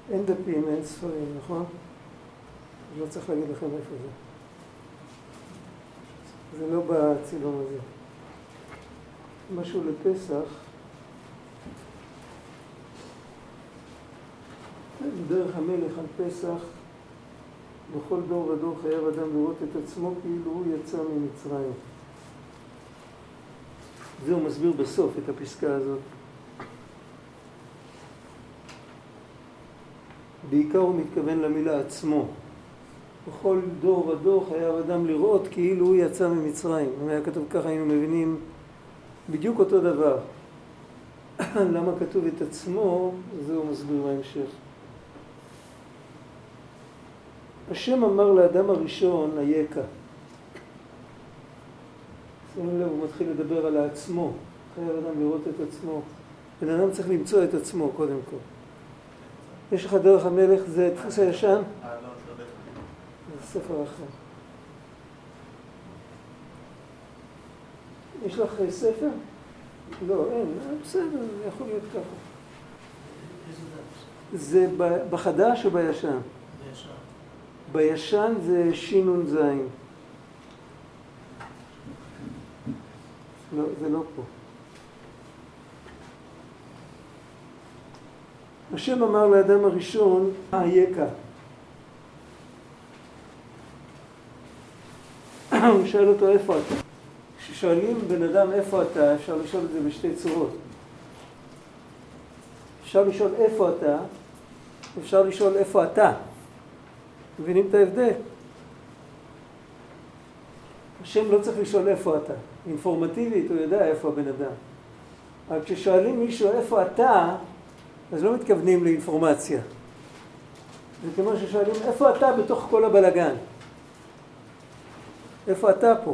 אין דפים, אין ספרים, נכון? לא צריך להגיד לכם איפה זה. זה לא בצילום הזה. משהו לפסח. בדרך המלך על פסח, בכל דור ודור חייב אדם לראות את עצמו כאילו הוא יצא ממצרים. זה הוא מסביר בסוף את הפסקה הזאת. בעיקר הוא מתכוון למילה עצמו. בכל דור ודור חייב אדם לראות כאילו הוא יצא ממצרים. אם היה כתוב ככה היינו מבינים בדיוק אותו דבר. למה כתוב את עצמו, זה הוא מסביר בהמשך. השם אמר לאדם הראשון, היקה. שימו לב, הוא מתחיל לדבר על העצמו. חייב אדם לראות את עצמו. בן אדם צריך למצוא את עצמו קודם כל. יש לך דרך המלך, זה דפוס הישן? לא, זה ספר אחר. יש לך ספר? לא, אין. בסדר, זה יכול להיות ככה. זה בחדש או בישן? בישן. בישן זה שינון זין. לא, זה לא פה. השם אמר לאדם הראשון, היקה. הוא שאל אותו איפה אתה. כששואלים בן אדם איפה אתה, אפשר לשאול את זה בשתי צורות. אפשר לשאול איפה אתה, אפשר לשאול איפה אתה. מבינים את ההבדל? השם לא צריך לשאול איפה אתה. אינפורמטיבית הוא יודע איפה הבן אדם. אבל כששואלים מישהו איפה אתה, אז לא מתכוונים לאינפורמציה. זה כמו ששואלים איפה אתה בתוך כל הבלגן. איפה אתה פה?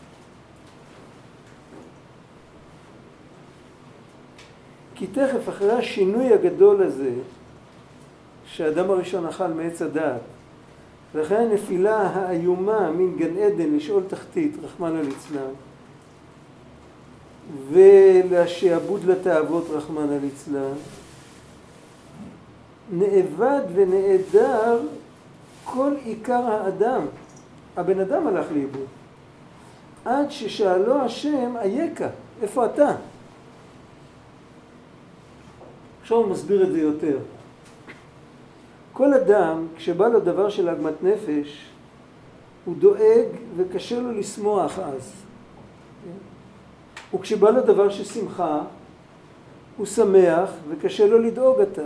כי תכף אחרי השינוי הגדול הזה, שהאדם הראשון אכל מעץ הדעת, ואחרי הנפילה האיומה מן גן עדן לשאול תחתית, רחמנא ליצלן, ולשעבוד לתאוות, רחמנא ליצלן, נאבד ונעדר כל עיקר האדם. הבן אדם הלך לאיבוד. עד ששאלו השם, היקה, איפה אתה? עכשיו הוא מסביר את זה יותר. כל אדם, כשבא לו דבר של עגמת נפש, הוא דואג וקשה לו לשמוח אז. וכשבא לו דבר של שמחה, הוא שמח וקשה לו לדאוג אתה.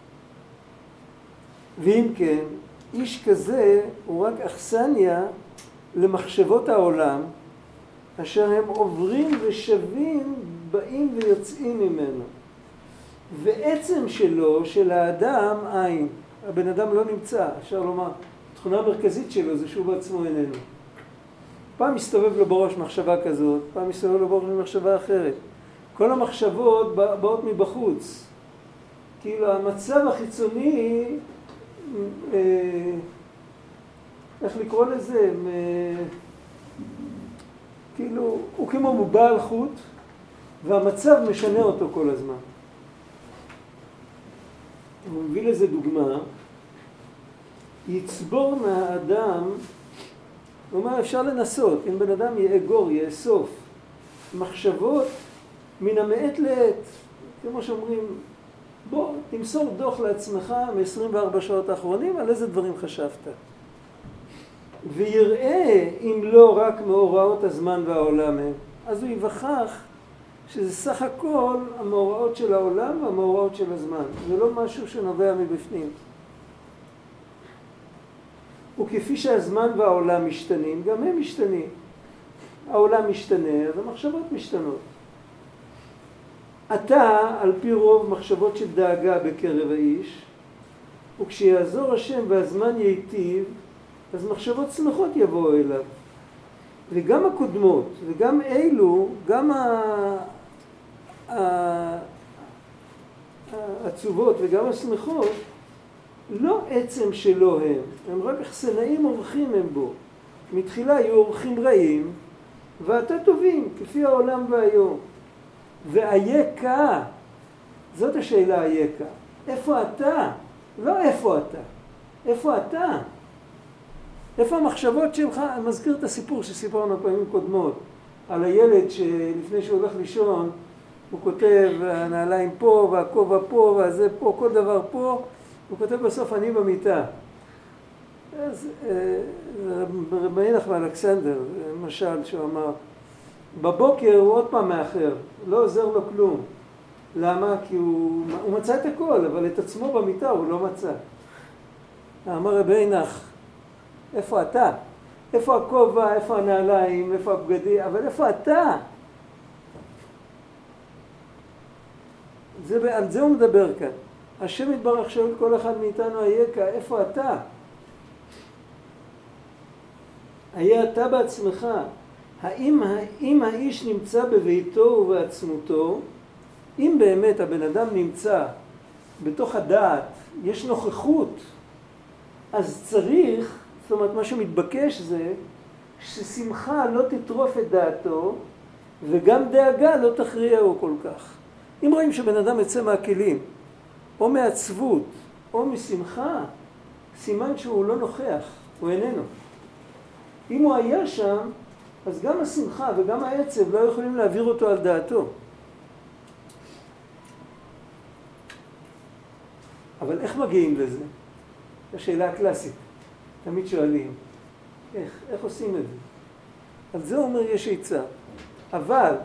ואם כן, איש כזה הוא רק אכסניה למחשבות העולם, אשר הם עוברים ושבים, באים ויוצאים ממנו. ועצם שלו, של האדם, אין. הבן אדם לא נמצא, אפשר לומר. התכונה המרכזית שלו זה שהוא בעצמו איננו. פעם מסתובב לו בראש מחשבה כזאת, פעם מסתובב לו בראש מחשבה אחרת. כל המחשבות באות מבחוץ. כאילו המצב החיצוני, איך לקרוא לזה? כאילו, הוא כמו מבעל חוט, והמצב משנה אותו כל הזמן. הוא מביא לזה דוגמה, יצבור מהאדם, הוא אומר, אפשר לנסות, אם בן אדם יאגור, יאסוף מחשבות מן המעת לעת, כמו שאומרים, בוא, תמסור דוח לעצמך מ-24 שעות האחרונים, על איזה דברים חשבת. ויראה, אם לא רק מאורעות הזמן והעולם הם, אז הוא יווכח שזה סך הכל המאורעות של העולם והמאורעות של הזמן. זה לא משהו שנובע מבפנים. וכפי שהזמן והעולם משתנים, גם הם משתנים. העולם משתנה, אז המחשבות משתנות. אתה, על פי רוב מחשבות של דאגה בקרב האיש, וכשיעזור השם והזמן ייטיב, אז מחשבות שמחות יבואו אליו. וגם הקודמות, וגם אלו, גם העצובות וגם השמחות, לא עצם שלו הם רק אכסנאים אורחים הם בו. מתחילה היו אורחים רעים, ואתה טובים, כפי העולם והיום. והיקה, זאת השאלה היקה. איפה אתה? לא איפה אתה. איפה אתה? איפה המחשבות שלך? אני מזכיר את הסיפור שסיפרנו פעמים קודמות, על הילד שלפני שהוא הולך לישון, הוא כותב, הנעליים פה, והכובע פה, והזה פה, כל דבר פה, הוא כותב בסוף, אני במיטה. אז רבי נחמן אלכסנדר, למשל, שהוא אמר, בבוקר הוא עוד פעם מאחר, לא עוזר לו כלום. למה? כי הוא מצא את הכל, אבל את עצמו במיטה הוא לא מצא. אמר רבי נח, איפה אתה? איפה הכובע, איפה הנעליים, איפה הבגדים, אבל איפה אתה? על זה הוא מדבר כאן. השם יתברך שואל כל אחד מאיתנו, אייכה, איפה אתה? היה אתה בעצמך. האם האיש נמצא בביתו ובעצמותו, אם באמת הבן אדם נמצא בתוך הדעת, יש נוכחות, אז צריך, זאת אומרת מה שמתבקש זה, ששמחה לא תטרוף את דעתו, וגם דאגה לא תכריעו כל כך. אם רואים שבן אדם יצא מהכלים, או מעצבות, או משמחה, סימן שהוא לא נוכח, הוא איננו. אם הוא היה שם, אז גם השמחה וגם העצב לא יכולים להעביר אותו על דעתו. אבל איך מגיעים לזה? השאלה הקלאסית. תמיד שואלים, איך עושים את זה? על זה אומר יש עצה. אבל,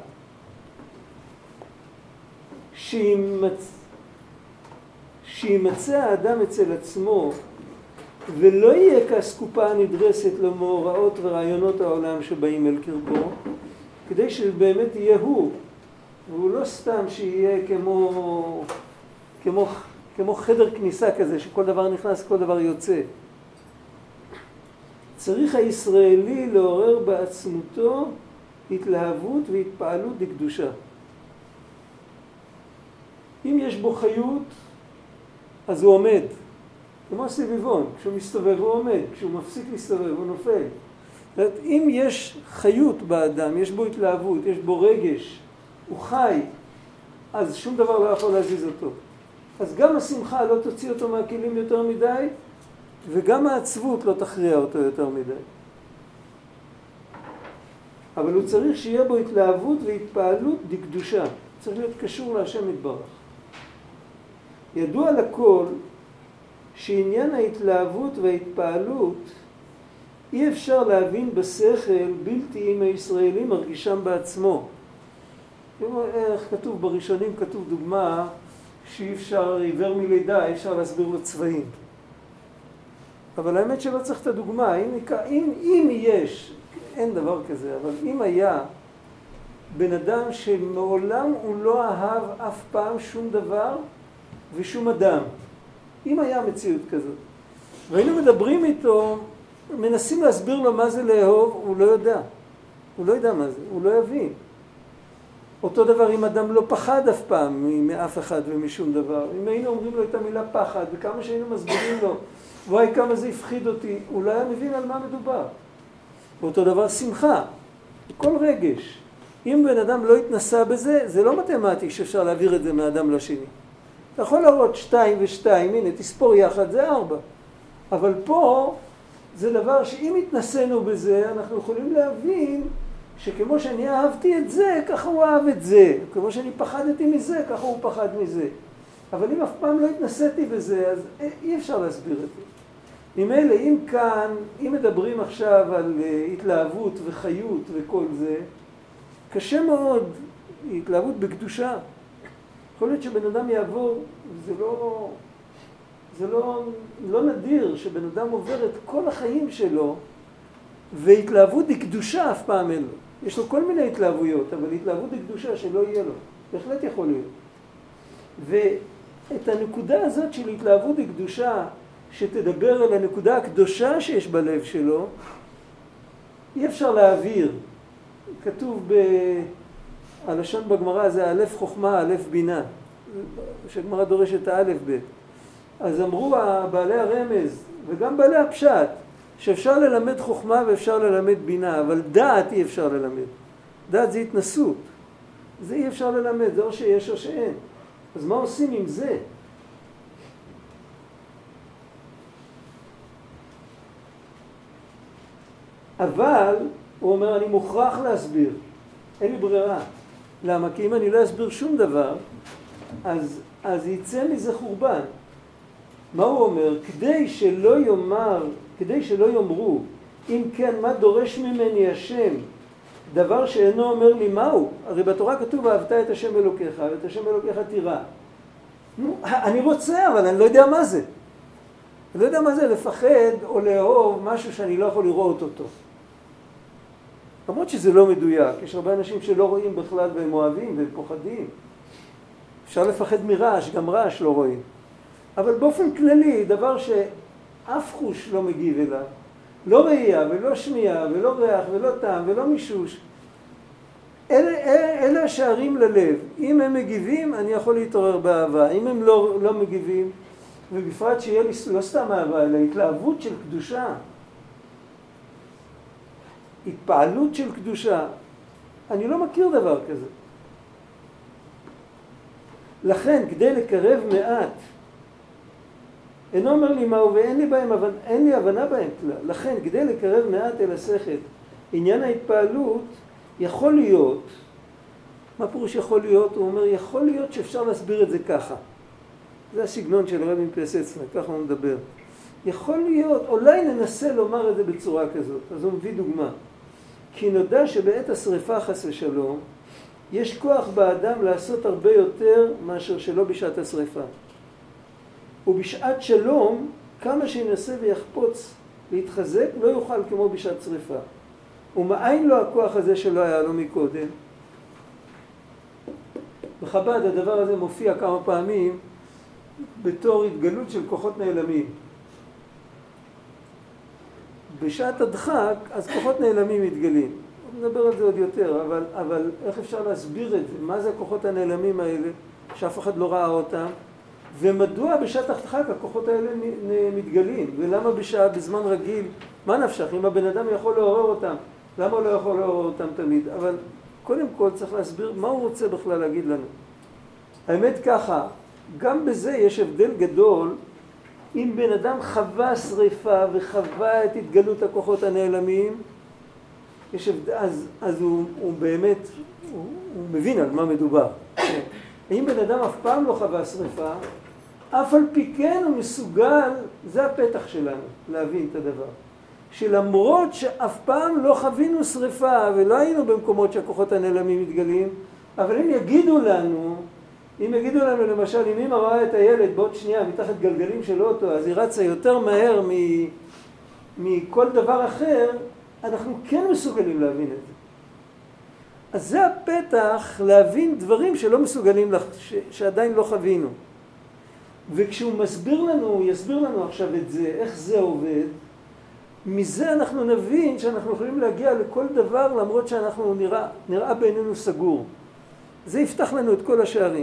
שימצא האדם אצל עצמו, ולא יהיה כאסקופה הנדרסת למאורעות ורעיונות העולם שבאים אל קרבו, כדי שבאמת יהיה הוא, והוא לא סתם שיהיה כמו חדר כניסה כזה, שכל דבר נכנס, כל דבר יוצא. צריך הישראלי לעורר בעצמותו התלהבות והתפעלות לקדושה. אם יש בו חיות, אז הוא עומד. כמו סביבון, כשהוא מסתובב הוא עומד, כשהוא מפסיק להסתובב הוא נופל. זאת אומרת, אם יש חיות באדם, יש בו התלהבות, יש בו רגש, הוא חי, אז שום דבר לא יכול להזיז אותו. אז גם השמחה לא תוציא אותו מהכלים יותר מדי, וגם העצבות לא תכריע אותו יותר מדי. אבל הוא צריך שיהיה בו התלהבות והתפעלות דקדושה. צריך להיות קשור להשם יתברך. ידוע לכל שעניין ההתלהבות וההתפעלות אי אפשר להבין בשכל בלתי אם הישראלי מרגישם בעצמו. איך כתוב בראשונים, כתוב דוגמה שאי אפשר, עיוור מלידה, אי אפשר להסביר לו צבעים. אבל האמת שלא צריך את הדוגמה. אם יש, אין דבר כזה, אבל אם היה בן אדם שמעולם הוא לא אהב אף פעם שום דבר ושום אדם, אם היה מציאות כזאת, והיינו מדברים איתו, מנסים להסביר לו מה זה לאהוב, הוא לא יודע. הוא לא יודע מה זה, הוא לא יבין. אותו דבר אם אדם לא פחד אף פעם מאף אחד ומשום דבר. אם היינו אומרים לו את המילה פחד, וכמה שהיינו מסבירים לו, וואי כמה זה הפחיד אותי, הוא לא היה מבין על מה מדובר. ואותו דבר שמחה, כל רגש. אם בן אדם לא התנסה בזה, זה לא מתמטי שאפשר להעביר את זה מאדם לשני. אתה יכול להראות 2 ו2, הנה תספור יחד, זה 4. אבל פה זה דבר שאם התנסינו בזה, אנחנו יכולים להבין שכמו שאני אהבתי את זה, ככה הוא אהב את זה. כמו שאני פחדתי מזה, ככה הוא פחד מזה. אבל אם אף פעם לא התנסיתי בזה, אז אי אפשר להסביר את זה. ממילא, אם מדברים עכשיו על התלהבות וחיות וכל זה, קשה מאוד, התלהבות בקדושה. יכול להיות שבן אדם יעבור, זה לא נדיר שבן אדם עובר את כל החיים שלו, והתלהבות בקדושה אף פעם אין לו. יש לו כל מיני התלהבויות, אבל התלהבות בקדושה שלא יהיה לו. בהחלט יכול להיות. ואת הנקודה הזאת של התלהבות בקדושה, שתדבר על הנקודה הקדושה שיש בלב שלו, אי אפשר להעביר. כתוב הלשון בגמרא זה א' חוכמה, א' בינה. שהגמרא דורשת האלף ב'. אז אמרו בעלי הרמז, וגם בעלי הפשט, שאפשר ללמד חוכמה ואפשר ללמד בינה, אבל דעת אי אפשר ללמד. דעת זה התנסות. זה אי אפשר ללמד, זה או שיש או שאין. אז מה עושים עם זה? אבל הוא אומר, אני מוכרח להסביר, אין לי ברירה. למה? כי אם אני לא אסביר שום דבר, אז יצא מזה חורבן. מה הוא אומר? כדי שלא יאמרו, אם כן, מה דורש ממני השם? דבר שאינו אומר לי מהו. הרי בתורה כתוב, אהבת את השם אלוקיך, ואת השם אלוקיך תירא. אני רוצה, אבל אני לא יודע מה זה. אני לא יודע מה זה לפחד או לאהוב משהו שאני לא יכול לראות אותו. למרות שזה לא מדויק, יש הרבה אנשים שלא רואים בכלל והם אוהבים והם פוחדים. אפשר לפחד מרעש, גם רעש לא רואים. אבל באופן כללי, דבר שאף חוש לא מגיב אליו, לא ראייה ולא שמיעה ולא ריח ולא טעם ולא מישוש, אלה השערים ללב. אם הם מגיבים, אני יכול להתעורר באהבה. אם הם לא מגיבים, ובפרט שיהיה לי לא סתם אהבה, אלא התלהבות של קדושה, התפעלות של קדושה, אני לא מכיר דבר כזה. לכן, כדי לקרב מעט, אינו אומר לי מהו ואין לי הבנה בהם כלל. לכן, כדי לקרב מעט אל השכל, עניין ההתפעלות יכול להיות, מה פירוש יכול להיות? הוא אומר, יכול להיות שאפשר להסביר את זה ככה. זה הסגנון של רבי פלסצנה, ככה הוא מדבר. יכול להיות, אולי ננסה לומר את זה בצורה כזאת. אז הוא מביא דוגמה. כי נודע שבעת השריפה חס ושלום, יש כוח באדם לעשות הרבה יותר מאשר שלא בשעת השריפה. ובשעת שלום, כמה שינסה ויחפוץ להתחזק, לא יוכל כמו בשעת שריפה. ומאין לו הכוח הזה שלא היה לו מקודם? בחב"ד הדבר הזה מופיע כמה פעמים בתור התגלות של כוחות נעלמים. בשעת הדחק, אז כוחות נעלמים מתגלים. נדבר על זה עוד יותר, אבל איך אפשר להסביר את זה? מה זה הכוחות הנעלמים האלה, שאף אחד לא ראה אותם? ומדוע בשעת הדחק הכוחות האלה מתגלים? ולמה בזמן רגיל, מה נפשך? אם הבן אדם יכול לעורר אותם, למה הוא לא יכול לעורר אותם תמיד? אבל קודם כל צריך להסביר מה הוא רוצה בכלל להגיד לנו. האמת ככה, גם בזה יש הבדל גדול, אם בן אדם חווה שריפה וחווה את התגלות הכוחות הנעלמים, אז הוא באמת, הוא מבין על מה מדובר. אם בן אדם אף פעם לא חווה שריפה, אף על פי כן הוא מסוגל, זה הפתח שלנו, להבין את הדבר. שלמרות שאף פעם לא חווינו שריפה ולא היינו במקומות שהכוחות הנעלמים מתגלים, אבל אם יגידו לנו למשל, אם אמא ראה את הילד בעוד שנייה מתחת גלגלים של אוטו, אז היא רצה יותר מהר מכל דבר אחר, אנחנו כן מסוגלים להבין את זה. אז זה הפתח להבין דברים שלא מסוגלים, שעדיין לא חווינו. וכשהוא יסביר לנו עכשיו את זה, איך זה עובד, מזה אנחנו נבין שאנחנו יכולים להגיע לכל דבר למרות שאנחנו נראה בעינינו סגור. זה יפתח לנו את כל השערים.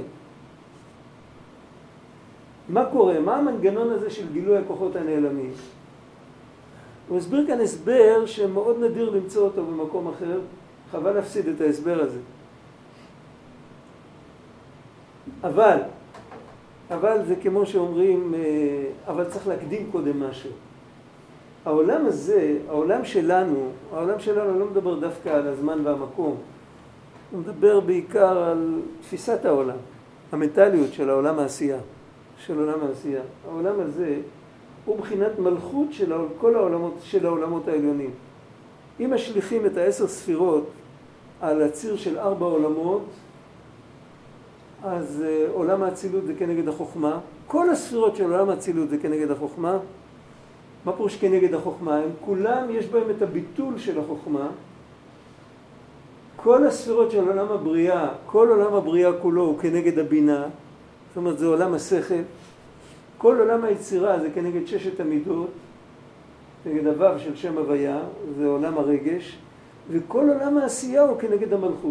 מה קורה? מה המנגנון הזה של גילוי הכוחות הנעלמים? הוא הסביר כאן הסבר שמאוד נדיר למצוא אותו במקום אחר, חבל להפסיד את ההסבר הזה. אבל זה כמו שאומרים, אבל צריך להקדים קודם משהו. העולם הזה, העולם שלנו לא מדבר דווקא על הזמן והמקום. הוא מדבר בעיקר על תפיסת העולם, המנטליות של העולם העשייה, העולם הזה הוא בחינת מלכות של כל העולמות העליונים. אם משליכים את 10 ספירות על הציר של 4 עולמות, אז עולם האצילות זה כנגד החוכמה. כל הספירות של עולם האצילות זה כנגד החוכמה. מה פירוש כנגד החוכמה? הם כולם יש בהם את הביטול של החוכמה. כל הספירות של עולם הבריאה, כל עולם הבריאה כולו הוא כנגד הבינה. זאת אומרת, זה עולם השכל. כל עולם היצירה זה כנגד 6 המידות, כנגד הוו של שם הוויה, זה עולם הרגש. וכל עולם העשייה הוא כנגד המלכות.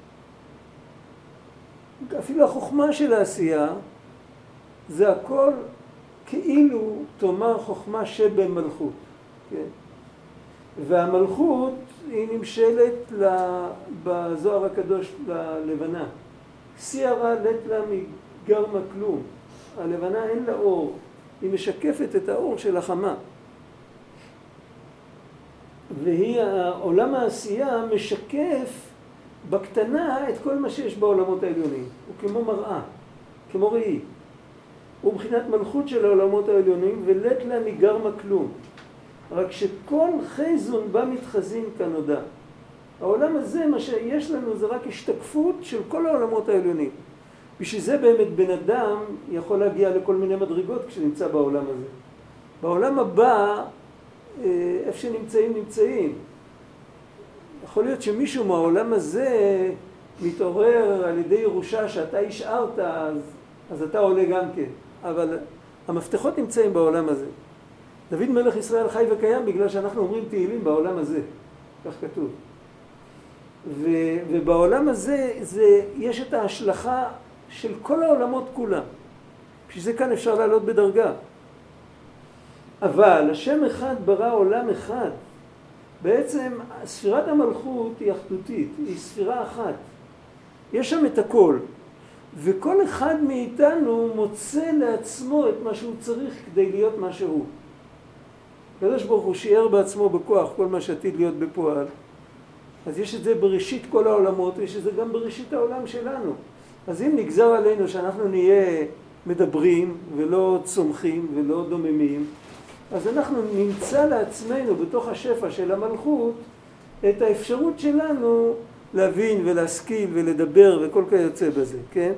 אפילו החוכמה של העשייה, זה הכל כאילו תאמר חוכמה שבמלכות. כן? והמלכות היא נמשלת בזוהר הקדוש ללבנה. סיירה לת לה מגרמה כלום. הלבנה אין לה אור, היא משקפת את האור של החמה. והיא העולם העשייה משקף בקטנה את כל מה שיש בעולמות העליונים. הוא כמו מראה, כמו ראי. הוא מבחינת מלכות של העולמות העליונים, ולית לה ניגרמה כלום. רק שכל חזון בה מתחזין כנודע. העולם הזה, מה שיש לנו, זה רק השתקפות של כל העולמות העליונים. בשביל זה באמת בן אדם יכול להגיע לכל מיני מדרגות כשנמצא בעולם הזה. בעולם הבא, איפה שנמצאים. יכול להיות שמישהו מהעולם הזה מתעורר על ידי ירושה שאתה השארת, אז אתה עולה גם כן. אבל המפתחות נמצאים בעולם הזה. דוד מלך ישראל חי וקיים בגלל שאנחנו אומרים תהילים בעולם הזה. כך כתוב. ובעולם הזה יש את ההשלכה של כל העולמות כולם. בשביל זה כאן אפשר לעלות בדרגה. אבל השם אחד ברא עולם אחד. בעצם ספירת המלכות היא אחדותית, היא ספירה אחת. יש שם את הכל. וכל אחד מאיתנו מוצא לעצמו את מה שהוא צריך כדי להיות מה שהוא. הקדוש ברוך הוא שיער בעצמו בכוח כל מה שעתיד להיות בפועל. אז יש את זה בראשית כל העולמות, ויש את זה גם בראשית העולם שלנו. אז אם נגזר עלינו שאנחנו נהיה מדברים ולא צומחים ולא דוממים, אז אנחנו נמצא לעצמנו בתוך השפע של המלכות את האפשרות שלנו להבין ולהשכיל ולדבר וכל כיוצא בזה, כן?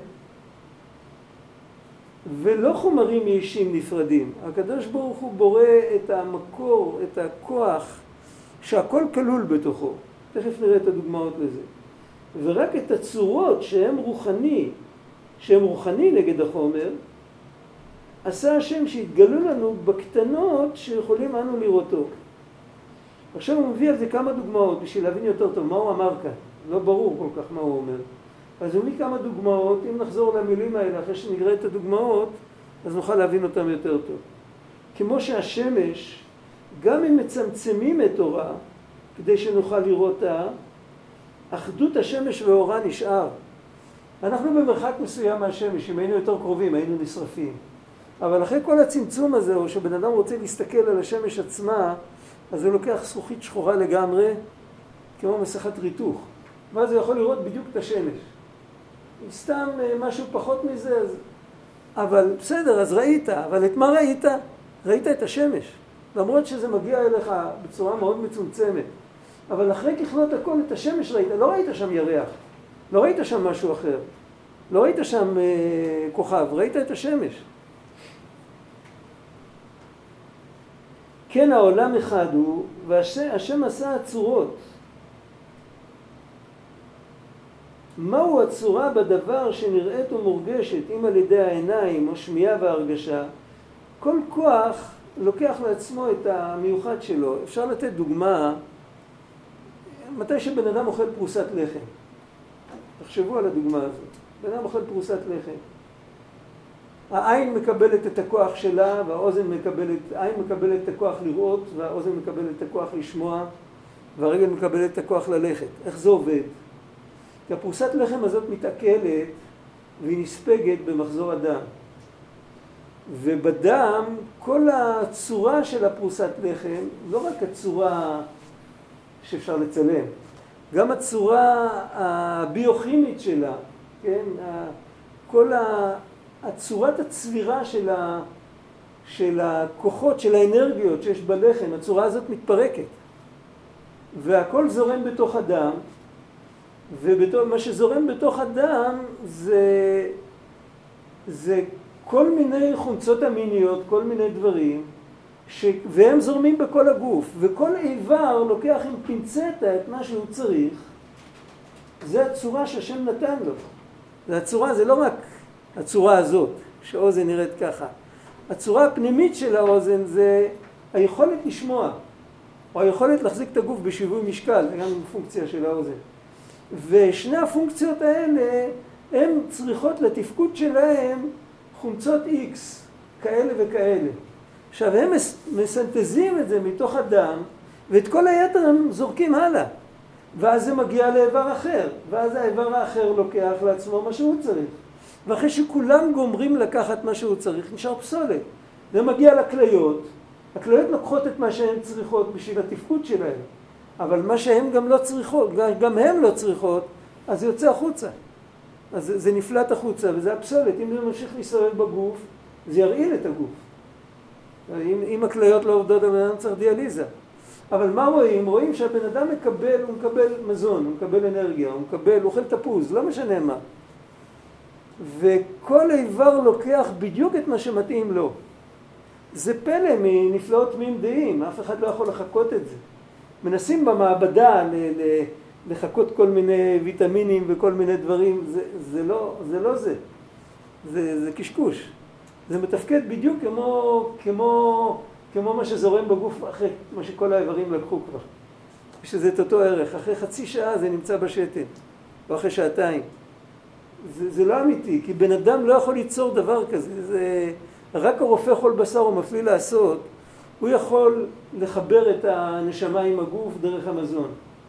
ולא חומרים אישים נפרדים. הקדוש ברוך הוא בורא את המקור, את הכוח, שהכל כלול בתוכו. תכף נראה את הדוגמאות לזה. ורק את הצורות שהן רוחני נגד החומר, עשה השם שהתגלו לנו בקטנות שיכולים אנו לראותו. עכשיו הוא מביא על זה כמה דוגמאות בשביל להבין יותר טוב מה הוא אמר כאן. לא ברור כל כך מה הוא אומר. אז הוא מביא כמה דוגמאות, אם נחזור למילים האלה אחרי שנראה את הדוגמאות, אז נוכל להבין אותם יותר טוב. כמו שהשמש, גם אם מצמצמים את אורה, כדי שנוכל לראותה, אחדות השמש ואורה נשאר. אנחנו במרחק מסוים מהשמש, אם היינו יותר קרובים, היינו נשרפים. אבל אחרי כל הצמצום הזה, או שבן אדם רוצה להסתכל על השמש עצמה, אז הוא לוקח זכוכית שחורה לגמרי, כמו מסכת ריתוך. ואז הוא יכול לראות בדיוק את השמש. סתם משהו פחות מזה, אז... אבל בסדר, אז ראית. אבל את מה ראית? ראית את השמש. למרות שזה מגיע אליך בצורה מאוד מצומצמת. אבל אחרי ככלות הכל את השמש ראית. לא ראית שם ירח. לא ראית שם משהו אחר. לא ראית שם כוכב. ראית את השמש. כן, העולם אחד הוא, והשם עשה הצורות. מהו הצורה בדבר שנראית ומורגשת, אם על ידי העיניים או שמיעה והרגשה? כל כוח לוקח לעצמו את המיוחד שלו. אפשר לתת דוגמה, מתי שבן אדם אוכל פרוסת לחם. תחשבו על הדוגמה הזאת. בן אדם אוכל פרוסת לחם. העין מקבלת את הכוח שלה, העין מקבלת את הכוח לראות, והאוזן מקבלת את הכוח לשמוע, והרגל מקבלת את הכוח ללכת. איך זה עובד? כי הפרוסת לחם הזאת מתעכלת והיא נספגת במחזור הדם. ובדם, כל הצורה של הפרוסת לחם, לא רק הצורה שאפשר לצלם, גם הצורה הביוכימית שלה, כן? כל הצורת הצבירה של הכוחות, של האנרגיות שיש בלחם, הצורה הזאת מתפרקת. והכל זורם בתוך הדם, ומה שזורם בתוך הדם זה כל מיני חומצות אמיניות, כל מיני דברים, והם זורמים בכל הגוף, וכל איבר לוקח עם פינצטה את מה שהוא צריך. זה הצורה שהשם נתן לו. זה לא רק הצורה הזאת, שאוזן נראית ככה. הצורה הפנימית של האוזן זה היכולת לשמוע, או היכולת להחזיק את הגוף בשיווי משקל, זה גם פונקציה של האוזן. ושני הפונקציות האלה, הן צריכות לתפקוד שלהם חומצות X, כאלה וכאלה. עכשיו, הם מסנטזים את זה מתוך הדם, ואת כל היתר הם זורקים הלאה. ואז זה מגיע לאיבר אחר, ואז האיבר האחר לוקח לעצמו מה שהוא צריך. ואחרי שכולם גומרים לקחת מה שהוא צריך, נשאר פסולת. זה מגיע לכליות, הכליות לוקחות את מה שהן צריכות בשביל התפקוד שלהן. אבל מה שהן גם לא צריכות, גם הן לא צריכות, אז זה יוצא החוצה. אז זה נפלט החוצה, וזה הפסולת. אם זה ממשיך להסתובב בגוף, זה ירעיל את הגוף. אם הכליות לא עובדות, הבן אדם צריך דיאליזה. אבל מה רואים? רואים שהבן אדם מקבל, הוא מקבל מזון, הוא מקבל אנרגיה, הוא אוכל תפוז, לא משנה מה. וכל איבר לוקח בדיוק את מה שמתאים לו. זה פלא מנפלאות תמימיים, אף אחד לא יכול לחכות את זה. מנסים במעבדה לחכות כל מיני ויטמינים וכל מיני דברים, זה לא זה. זה קשקוש. זה מתפקד בדיוק כמו מה שזורם בגוף אחרי מה שכל האיברים לקחו כבר. שזה את אותו ערך. אחרי חצי שעה זה נמצא בשתן, או אחרי שעתיים. זה לא אמיתי, כי בן אדם לא יכול ליצור דבר כזה. רק הרופא חול בשר הוא מפליא לעשות, הוא יכול לחבר את הנשמה עם הגוף דרך המזון.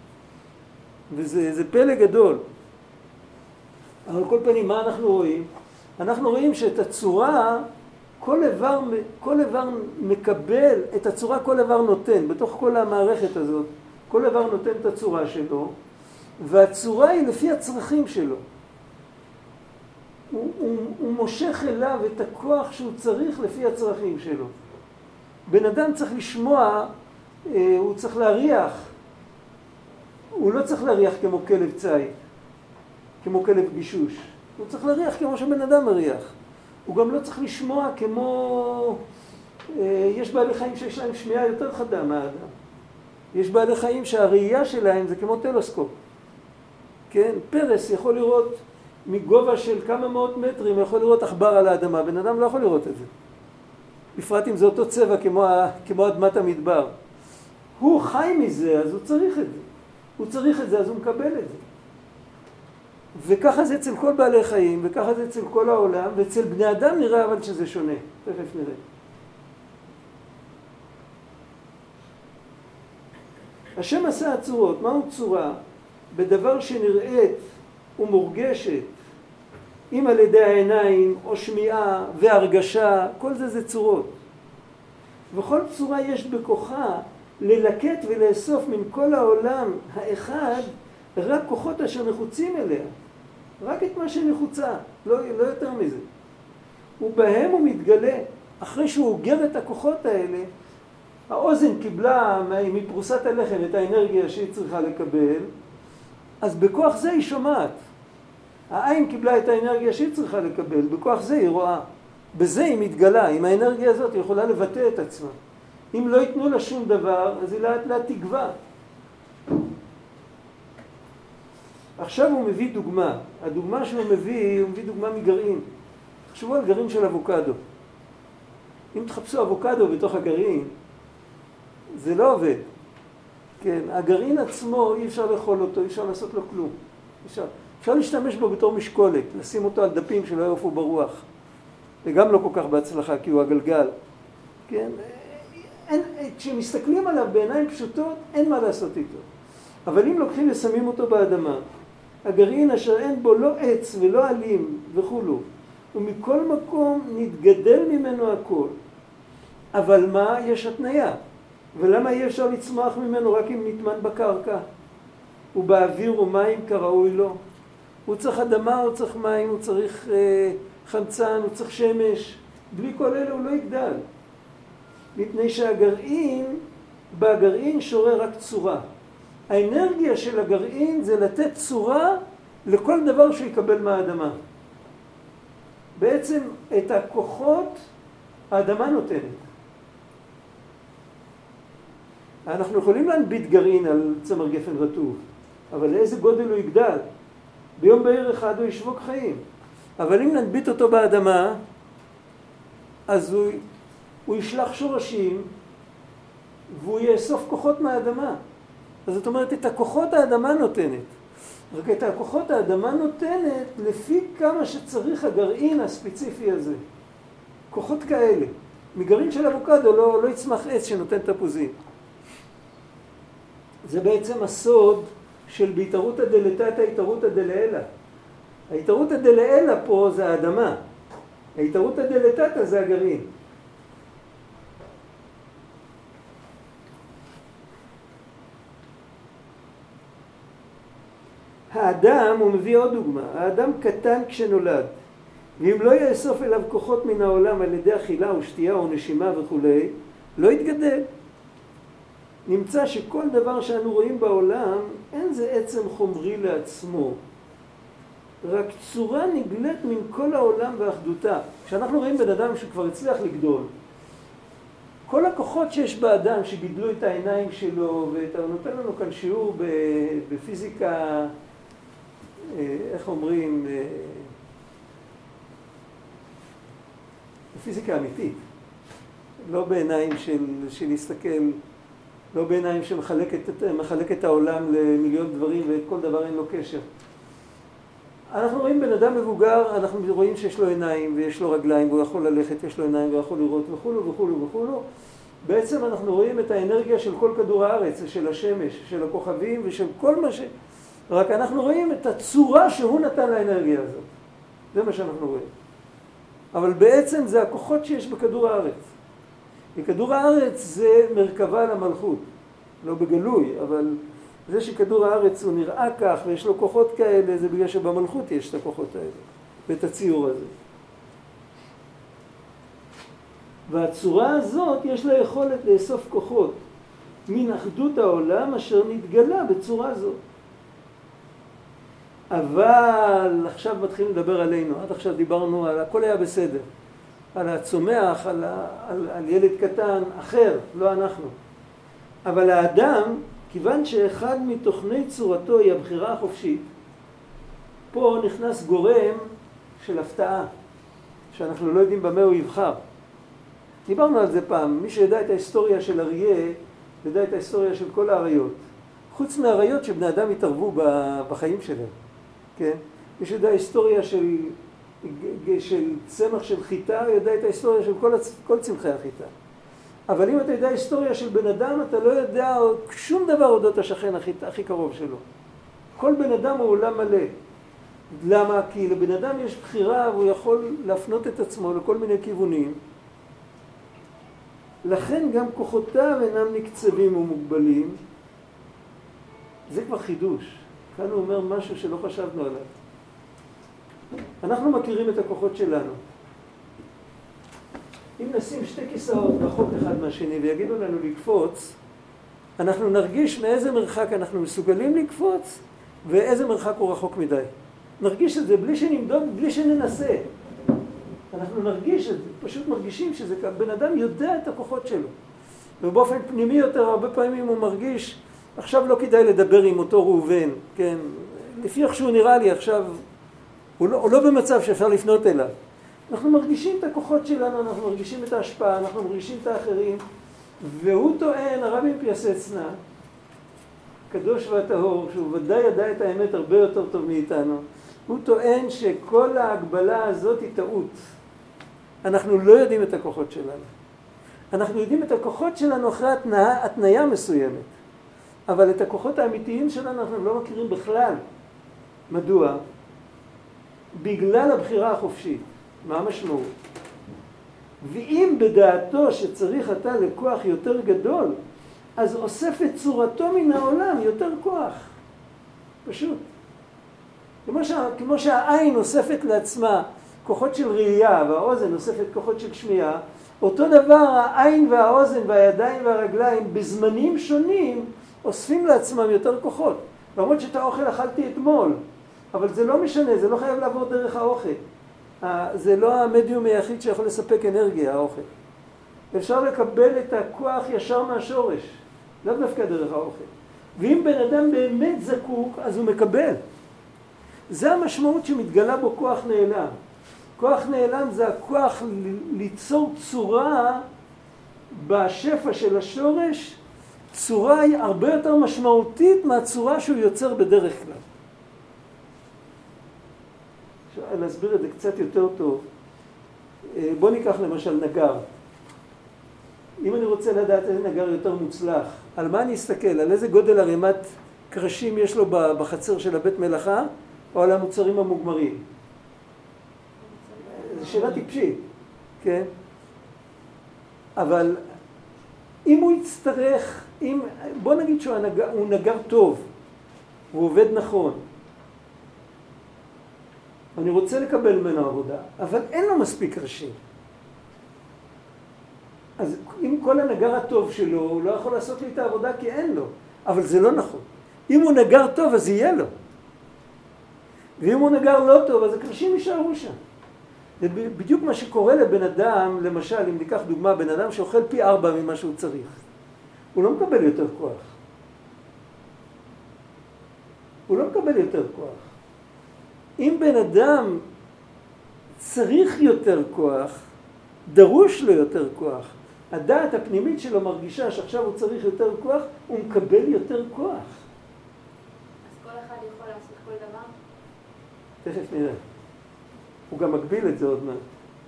וזה פלא גדול. אבל כל פנים, מה אנחנו רואים? אנחנו רואים שאת הצורה, כל איבר מקבל, את הצורה כל איבר נותן, בתוך כל המערכת הזאת, כל איבר נותן את הצורה שלו, והצורה היא לפי הצרכים שלו. הוא מושך אליו את הכוח שהוא צריך לפי הצרכים שלו. בן אדם צריך לשמוע, הוא צריך להריח. הוא לא צריך להריח כמו כלב ציד, כמו כלב גישוש. הוא צריך להריח כמו שבן אדם מריח. הוא גם לא צריך לשמוע כמו... יש בעלי חיים שיש להם שמיעה יותר חדה מהאדם. יש בעלי חיים שהראייה שלהם זה כמו טלסקופ. כן? פרס יכול לראות מגובה של כמה מאות מטרים, יכול לראות עכבר על האדמה. בן אדם לא יכול לראות את זה. בפרט אם זה אותו צבע כמו אדמת המדבר. הוא חי מזה, אז הוא צריך את זה. הוא צריך את זה, אז הוא מקבל את זה. וככה זה אצל כל בעלי חיים, וככה זה אצל כל העולם, ואצל בני אדם נראה אבל שזה שונה. תכף נראה. השם עשה הצורות. מהו צורה? בדבר שנראית ומורגשת, אם על ידי העיניים או שמיעה והרגשה, כל זה צורות. וכל צורה יש בכוחה ללקט ולאסוף מן כל העולם האחד רק כוחות אשר נחוצים אליה. רק את מה שנחוצה, לא יותר מזה. ובהם הוא מתגלה. אחרי שהוא אוגר את הכוחות האלה, האוזן קיבלה מפרוסת הלחם את האנרגיה שהיא צריכה לקבל, אז בכוח זה היא שומעת. העין קיבלה את האנרגיה שהיא צריכה לקבל, בכוח זה היא רואה. בזה היא מתגלה, עם האנרגיה הזאת היא יכולה לבטא את עצמה. אם לא ייתנו לה שום דבר, אז היא לאט לאט תגווע. עכשיו הוא מביא דוגמה. הדוגמה שהוא מביא, הוא מביא דוגמה מגרעין. תחשבו על גרעין של אבוקדו. אם תחפשו אבוקדו בתוך הגרעין, זה לא עובד. כן, הגרעין עצמו אי אפשר לאכול אותו, אי אפשר לעשות לו כלום. אפשר להשתמש בו בתור משקולת, לשים אותו על דפים שלא יעופו ברוח. וגם לא כל כך בהצלחה, כי הוא הגלגל. כן, כשמסתכלים עליו בעיניים פשוטות, אין מה לעשות איתו. אבל אם לוקחים ושמים אותו באדמה, הגרעין אשר אין בו לא עץ ולא עלים וכולו, ומכל מקום נתגדל ממנו הכל. אבל מה? יש התניה. ולמה אי אפשר לצמוח ממנו רק אם נטמן בקרקע? ובאוויר ומים כראוי לו. הוא צריך אדמה, הוא צריך מים, הוא צריך חמצן, הוא צריך שמש. בלי כל אלה הוא לא יגדל. מפני שהגרעין, בגרעין שורה רק צורה. האנרגיה של הגרעין זה לתת צורה לכל דבר שהוא יקבל מהאדמה. בעצם את הכוחות האדמה נותנת. אנחנו יכולים להנביט גרעין על צמר גפן רטוב, אבל לאיזה גודל הוא יגדל? ביום בהיר אחד הוא ישבוק חיים. אבל אם ננביט אותו באדמה, אז הוא ישלח שורשים, והוא יאסוף כוחות מהאדמה. אז זאת אומרת, את הכוחות האדמה נותנת. רק את הכוחות האדמה נותנת לפי כמה שצריך הגרעין הספציפי הזה. כוחות כאלה. מגרעין של אבוקדו לא יצמח עץ שנותן תפוזים. זה בעצם הסוד של בהתערותא דלתתא התערותא דלעילא. ההתערותא דלעילא פה זה האדמה. ההתערותא דלתתא זה הגרעין. האדם, הוא מביא עוד דוגמה, האדם קטן כשנולד, ואם לא יאסוף אליו כוחות מן העולם על ידי אכילה או שתייה או נשימה וכו', לא יתגדל. נמצא שכל דבר שאנו רואים בעולם, אין זה עצם חומרי לעצמו, רק צורה נגלית מן כל העולם ואחדותה. כשאנחנו רואים בן אדם שכבר הצליח לגדול, כל הכוחות שיש באדם שגידלו את העיניים שלו, ואתה נותן לנו כאן שיעור בפיזיקה, איך אומרים, בפיזיקה אמיתית, לא בעיניים של להסתכל, לא בעיניים שמחלק את העולם למיליון דברים וכל דבר אין לו קשר. אנחנו רואים בן אדם מבוגר, אנחנו רואים שיש לו עיניים ויש לו רגליים והוא יכול ללכת, יש לו עיניים והוא יכול לראות וכולו וכולו וכולו. בעצם אנחנו רואים את האנרגיה של כל כדור הארץ, של השמש, של הכוכבים ושל כל מה ש... רק אנחנו רואים את הצורה שהוא נתן לאנרגיה הזאת. זה מה שאנחנו רואים. אבל בעצם זה הכוחות שיש בכדור הארץ. וכדור הארץ זה מרכבה למלכות. לא בגלוי, אבל זה שכדור הארץ הוא נראה כך ויש לו כוחות כאלה, זה בגלל שבמלכות יש את הכוחות האלה, ואת הציור הזה. והצורה הזאת יש לה יכולת לאסוף כוחות מן אחדות העולם אשר נתגלה בצורה זאת. אבל עכשיו מתחילים לדבר עלינו, עד עכשיו דיברנו על הכל היה בסדר, על הצומח, על ילד קטן אחר, לא אנחנו. אבל האדם, כיוון שאחד מתוכני צורתו היא הבחירה החופשית, פה נכנס גורם של הפתעה, שאנחנו לא יודעים במה הוא יבחר. דיברנו על זה פעם, מי שידע את ההיסטוריה של אריה, ידע את ההיסטוריה של כל האריות. חוץ מהאריות שבני אדם התערבו בחיים שלהם. כן? מי שידע ההיסטוריה של צמח של חיטה, ידע את ההיסטוריה של כל צמחי החיטה. אבל אם אתה יודע היסטוריה של בן אדם, אתה לא יודע שום דבר אודות השכן הכי קרוב שלו. כל בן אדם הוא עולם מלא. למה? כי לבן אדם יש בחירה והוא יכול להפנות את עצמו לכל מיני כיוונים. לכן גם כוחותיו אינם נקצבים ומוגבלים. זה כבר חידוש. כאן הוא אומר משהו שלא חשבנו עליו. אנחנו מכירים את הכוחות שלנו. אם נשים שתי כיסאות רחוק אחד מהשני ויגידו לנו לקפוץ, אנחנו נרגיש מאיזה מרחק אנחנו מסוגלים לקפוץ ואיזה מרחק הוא רחוק מדי. נרגיש את זה בלי שנמדוד, בלי שננסה. אנחנו נרגיש את זה, פשוט מרגישים שזה כאן. בן אדם יודע את הכוחות שלו. ובאופן פנימי יותר, הרבה פעמים הוא מרגיש, עכשיו לא כדאי לדבר עם אותו ראובן, כן? לפי איך שהוא נראה לי עכשיו, הוא לא במצב שאפשר לפנות אליו. אנחנו מרגישים את הכוחות שלנו, אנחנו מרגישים את ההשפעה, אנחנו מרגישים את האחרים, והוא טוען, הרבי מפיאסצנה, קדוש והטהור, שהוא ודאי ידע את האמת הרבה יותר טוב מאיתנו, הוא טוען שכל ההגבלה הזאת היא טעות. אנחנו לא יודעים את הכוחות שלנו. אנחנו יודעים את הכוחות שלנו אחרי התניה מסוימת. אבל את הכוחות האמיתיים שלנו אנחנו לא מכירים בכלל. מדוע? בגלל הבחירה החופשית. מה המשמעות? ואם בדעתו שצריך אתה לכוח יותר גדול, אז אוסף את צורתו מן העולם יותר כוח. פשוט. כמו שהעין אוספת לעצמה כוחות של ראייה והאוזן אוספת כוחות של שמיעה, אותו דבר העין והאוזן והידיים והרגליים בזמנים שונים אוספים לעצמם יותר כוחות. למרות שאת האוכל אכלתי אתמול, אבל זה לא משנה, זה לא חייב לעבור דרך האוכל. זה לא המדיום היחיד שיכול לספק אנרגיה, האוכל. אפשר לקבל את הכוח ישר מהשורש, לא דווקא דרך האוכל. ואם בן אדם באמת זקוק, אז הוא מקבל. זה המשמעות שמתגלה בו כוח נעלם. כוח נעלם זה הכוח ליצור צורה בשפע של השורש, צורה היא הרבה יותר משמעותית מהצורה שהוא יוצר בדרך כלל. אפשר להסביר את זה קצת יותר טוב. בוא ניקח למשל נגר. אם אני רוצה לדעת איזה נגר יותר מוצלח, על מה אני אסתכל? על איזה גודל ערימת קרשים יש לו בחצר של הבית מלאכה, או על המוצרים המוגמרים? זו שאלה טיפשית, כן? אבל אם הוא יצטרך, בוא נגיד שהוא נגר טוב, הוא עובד נכון, אני רוצה לקבל ממנו עבודה, אבל אין לו מספיק ראשים. אז עם כל הנגר הטוב שלו, הוא לא יכול לעשות לי את העבודה כי אין לו. אבל זה לא נכון. אם הוא נגר טוב, אז יהיה לו. ואם הוא נגר לא טוב, אז הקרשים יישארו שם. זה בדיוק מה שקורה לבן אדם, למשל, אם ניקח דוגמה, בן אדם שאוכל פי 4 ממה שהוא צריך. הוא לא מקבל יותר כוח. הוא לא מקבל יותר כוח. אם בן אדם צריך יותר כוח, דרוש לו יותר כוח, הדעת הפנימית שלו מרגישה שעכשיו הוא צריך יותר כוח, הוא מקבל יותר כוח. אז כל אחד יכול לעשות כל דבר? תכף נראה. הוא גם מגביל את זה עוד מעט.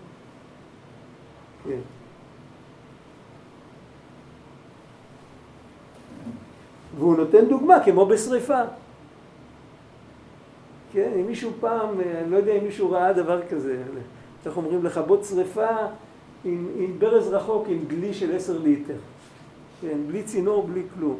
כן. והוא נותן דוגמה, כמו בשריפה. כן, אם מישהו פעם, אני לא יודע אם מישהו ראה דבר כזה, איך אומרים, לכבות שריפה עם ברז רחוק, עם דלי של 10 ליטר. כן, בלי צינור, בלי כלום.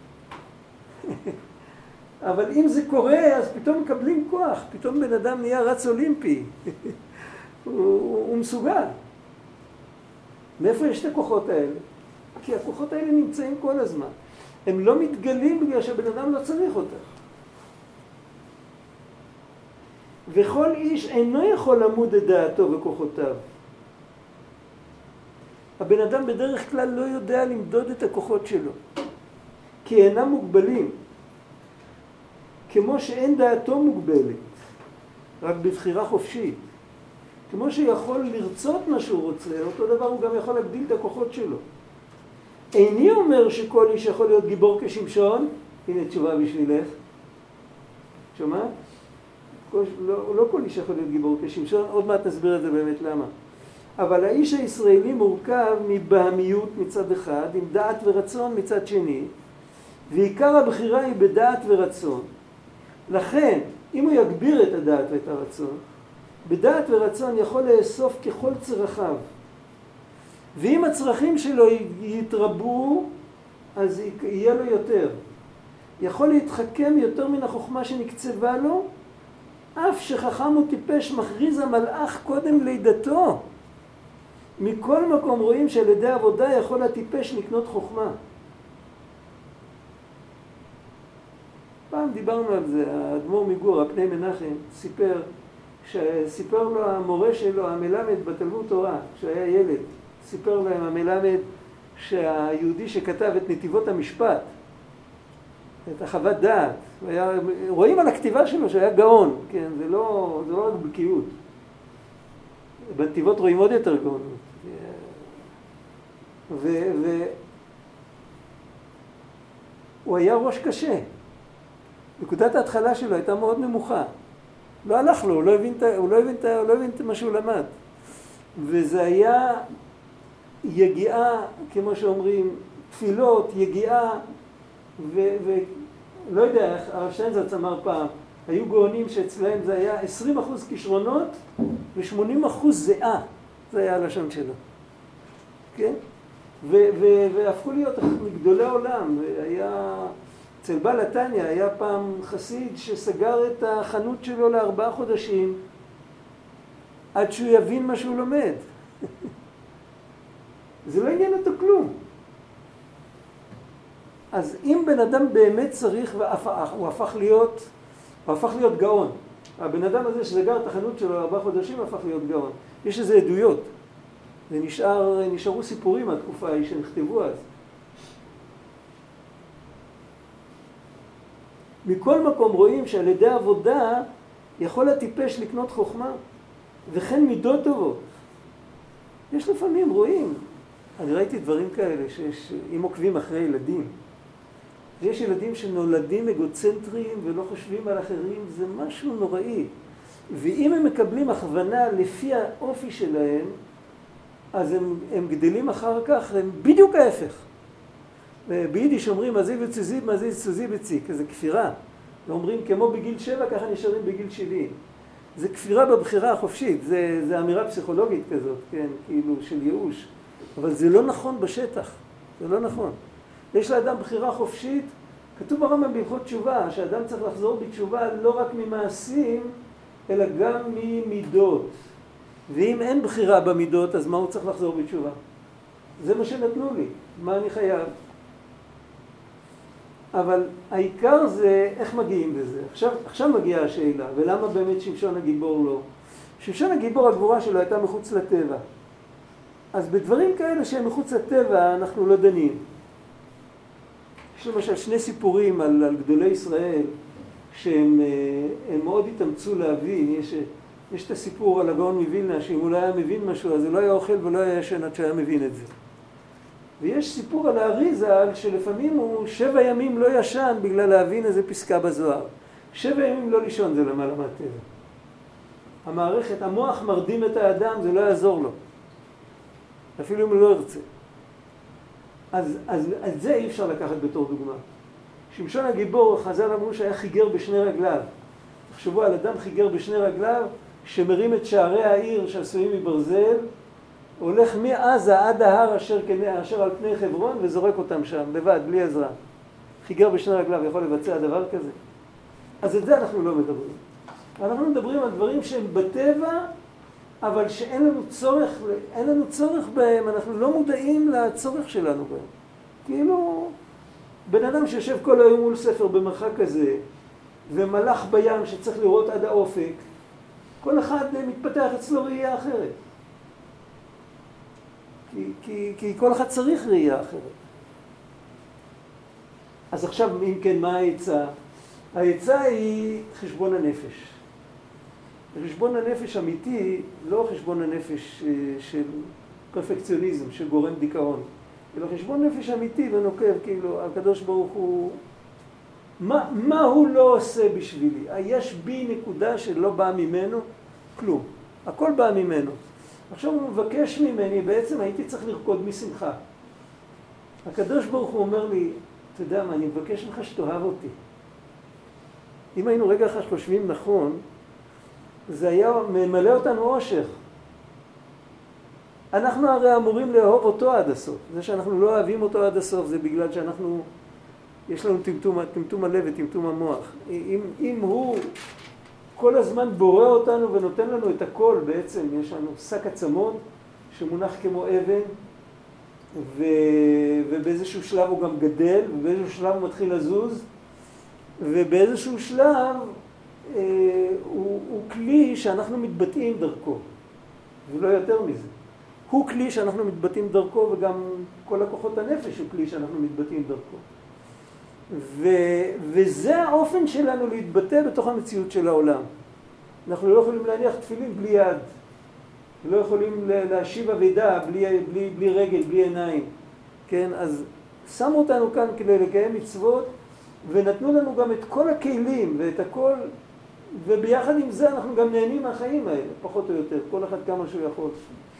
אבל אם זה קורה, אז פתאום מקבלים כוח, פתאום בן אדם נהיה רץ אולימפי. הוא מסוגל. מאיפה יש את הכוחות האלה? כי הכוחות האלה נמצאים כל הזמן. הם לא מתגלים בגלל שבן אדם לא צריך אותך. וכל איש אינו יכול למוד את דעתו וכוחותיו. הבן אדם בדרך כלל לא יודע למדוד את הכוחות שלו, כי אינם מוגבלים. כמו שאין דעתו מוגבלת, רק בבחירה חופשית. כמו שיכול לרצות מה שהוא רוצה, אותו דבר הוא גם יכול להגדיל את הכוחות שלו. איני אומר שכל איש יכול להיות גיבור כשמשון, הנה תשובה בשבילך. שומעת? לא כל איש יכול להיות גיבור כשמשון, עוד מעט נסביר את זה באמת למה. אבל האיש הישראלי מורכב מבהמיות מצד אחד, עם דעת ורצון מצד שני, ועיקר הבחירה היא בדעת ורצון. לכן, אם הוא יגביר את הדעת ואת הרצון, בדעת ורצון יכול לאסוף ככל צרכיו. ואם הצרכים שלו יתרבו, אז יהיה לו יותר. יכול להתחכם יותר מן החוכמה שנקצבה לו, אף שחכם וטיפש מכריז המלאך קודם לידתו. מכל מקום רואים שעל ידי עבודה יכול הטיפש לקנות חוכמה. פעם דיברנו על זה, האדמו"ר מגור, הפני מנחם, סיפר לו המורה שלו, המלמד בתלמוד תורה, כשהיה ילד, סיפר להם המלמד שהיהודי שכתב את נתיבות המשפט, את החוות דעת, רואים על הכתיבה שלו שהיה גאון, כן, זה לא רק בקיאות. בנתיבות רואים עוד יותר גאון. הוא היה ראש קשה. נקודת ההתחלה שלו הייתה מאוד נמוכה. לא הלך לו, הוא לא הבין מה שהוא למד. וזה היה יגיעה, כמו שאומרים, תפילות, יגיעה, ולא יודע, הרב שטיינזלץ אמר פעם, היו גאונים שאצלהם זה היה 20% כישרונות ו80% זהה. זה היה הלשון שלו. כן? והפכו להיות מגדולי עולם. אצל בעל התניא היה פעם חסיד שסגר את החנות שלו ל4 חודשים עד שהוא יבין מה שהוא לומד. זה לא עניין אותו כלום. אז אם בן אדם באמת צריך, הוא הפך להיות גאון. הבן אדם הזה שסגר את החנות שלו ל4 חודשים הפך להיות גאון. יש איזה עדויות. נשארו סיפורים מהתקופה ההיא שנכתבו אז. מכל מקום רואים שעל ידי עבודה יכול הטיפש לקנות חוכמה, וכן מידות טובות. יש לפעמים, רואים, אני ראיתי דברים כאלה, אם עוקבים אחרי ילדים, יש ילדים שנולדים אגוצנטריים ולא חושבים על אחרים, זה משהו נוראי. ואם הם מקבלים הכוונה לפי האופי שלהם, אז הם גדלים אחר כך, הם בדיוק ההפך. ביידיש אומרים, מזיב וצוזיב, מזיב צוזיב וציק, זה כפירה. ואומרים, כמו בגיל 7, ככה נשארים בגיל 70. זה כפירה בבחירה החופשית, זה אמירה פסיכולוגית כזאת, כן, כאילו של ייאוש. אבל זה לא נכון בשטח, זה לא נכון. יש לאדם בחירה חופשית, כתוב ברמב"ם בהלכות תשובה, שהאדם צריך לחזור בתשובה לא רק ממעשים, אלא גם ממידות. ואם אין בחירה במידות, אז מה הוא צריך לחזור בתשובה? זה מה שנתנו לי, מה אני חייב. אבל העיקר זה איך מגיעים לזה. עכשיו מגיעה השאלה, ולמה באמת שמשון הגיבור לא? שמשון הגיבור, הגבורה שלו הייתה מחוץ לטבע. אז בדברים כאלה שהם מחוץ לטבע אנחנו לא דנים. יש למשל שני סיפורים על גדולי ישראל שהם מאוד התאמצו להבין. יש את הסיפור על הגאון מווילנה, שאם הוא לא היה מבין משהו אז הוא לא היה אוכל ולא היה ישן עד שהיה מבין את זה. ויש סיפור על האריז"ל שלפעמים הוא 7 ימים לא ישן בגלל להבין איזה פסקה בזוהר. 7 ימים לא לישון זה למעלה מהטבע. המערכת, המוח מרדים את האדם, זה לא יעזור לו. אפילו אם הוא לא ירצה. אז זה אי אפשר לקחת בתור דוגמה. שמשון הגיבור, חז"ל אמרו שהיה חיגר בשני רגליו. תחשבו על אדם חיגר בשני רגליו, שמרים את שערי העיר שעשויים מברזל, הולך מעזה עד ההר אשר על פני חברון וזורק אותם שם, לבד, בלי עזרה. חיגר בשני רגליו יכול לבצע דבר כזה. אז את זה אנחנו לא מדברים. אנחנו מדברים על דברים שהם בטבע, אבל שאין לנו צורך בהם, אנחנו לא מודעים לצורך שלנו בהם. כאילו, בן אדם שיושב כל היום מול ספר במרחק כזה, ומלאך בים שצריך לראות עד האופק, כל אחד מתפתח אצלו ראייה אחרת. כי כל אחד צריך ראייה אחרת. אז עכשיו, אם כן, מה העצה? העצה היא חשבון הנפש. חשבון הנפש אמיתי, לא חשבון הנפש של פרפקציוניזם, שגורם דיכאון, אלא חשבון נפש אמיתי ונוקב, כאילו, הקדוש ברוך הוא, מה הוא לא עושה בשבילי? יש בי נקודה שלא באה ממנו? כלום. הכל בא ממנו. עכשיו הוא מבקש ממני, בעצם הייתי צריך לרקוד משמחה. הקדוש ברוך הוא אומר לי, אתה יודע מה, אני מבקש ממך שתאהב אותי. אם היינו רגע אחד חושבים נכון, זה היה ממלא אותנו אושר. אנחנו הרי אמורים לאהוב אותו עד הסוף. זה שאנחנו לא אוהבים אותו עד הסוף, זה בגלל שאנחנו, יש לנו טמטום הלב וטמטום המוח. אם הוא כל הזמן בורא אותנו ונותן לנו את הכל, בעצם יש לנו שק עצמות שמונח כמו אבן, ובאיזשהו שלב הוא גם גדל, ובאיזשהו שלב הוא מתחיל לזוז, ובאיזשהו שלב הוא כלי שאנחנו מתבטאים דרכו, ולא יותר מזה. הוא כלי שאנחנו מתבטאים דרכו, וגם כל הכוחות הנפש הוא כלי שאנחנו מתבטאים דרכו. וזה האופן שלנו להתבטא בתוך המציאות של העולם. אנחנו לא יכולים להניח תפילין בלי יד, לא יכולים להשיב אבידה בלי רגל, בלי עיניים. כן? אז שמו אותנו כאן כדי לקיים מצוות, ונתנו לנו גם את כל הכלים ואת הכל, וביחד עם זה אנחנו גם נהנים מהחיים האלה, פחות או יותר, כל אחד כמה שהוא יכול.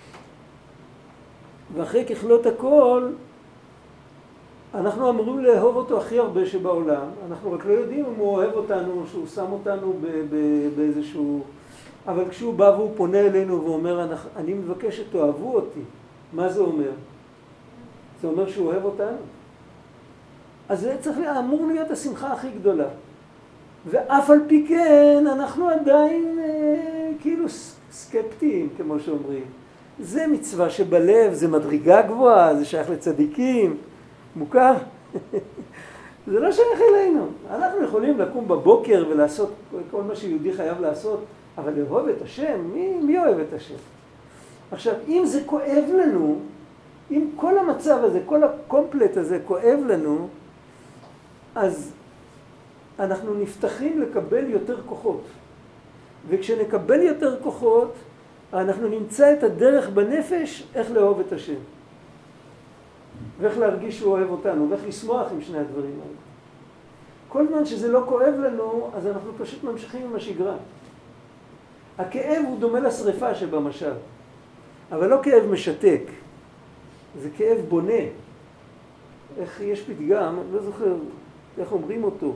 ואחרי ככלות הכל, אנחנו אמורים לאהוב אותו הכי הרבה שבעולם. אנחנו רק לא יודעים אם הוא אוהב אותנו, שהוא שם אותנו באיזשהו... אבל כשהוא בא והוא פונה אלינו ואומר, אני מבקש שתאהבו אותי, מה זה אומר? זה אומר שהוא אוהב אותנו. אז זה אמור להיות השמחה הכי גדולה. ואף על פי כן, אנחנו עדיין כאילו סקפטיים, כמו שאומרים. זה מצווה שבלב, זה מדרגה גבוהה, זה שייך לצדיקים, מוכר. זה לא שייך אלינו. אנחנו יכולים לקום בבוקר ולעשות כל מה שיהודי חייב לעשות, אבל לאהוב את השם, מי אוהב את השם? עכשיו, אם זה כואב לנו, אם כל המצב הזה, כל הקומפלט הזה כואב לנו, אז אנחנו נפתחים לקבל יותר כוחות. וכשנקבל יותר כוחות, אנחנו נמצא את הדרך בנפש איך לאהוב את השם. ואיך להרגיש שהוא אוהב אותנו, ואיך לשמוח עם שני הדברים האלה. כל זמן שזה לא כואב לנו, אז אנחנו פשוט ממשיכים עם השגרה. הכאב הוא דומה לשריפה שבמשל, אבל לא כאב משתק, זה כאב בונה. איך יש פתגם, לא זוכר איך אומרים אותו,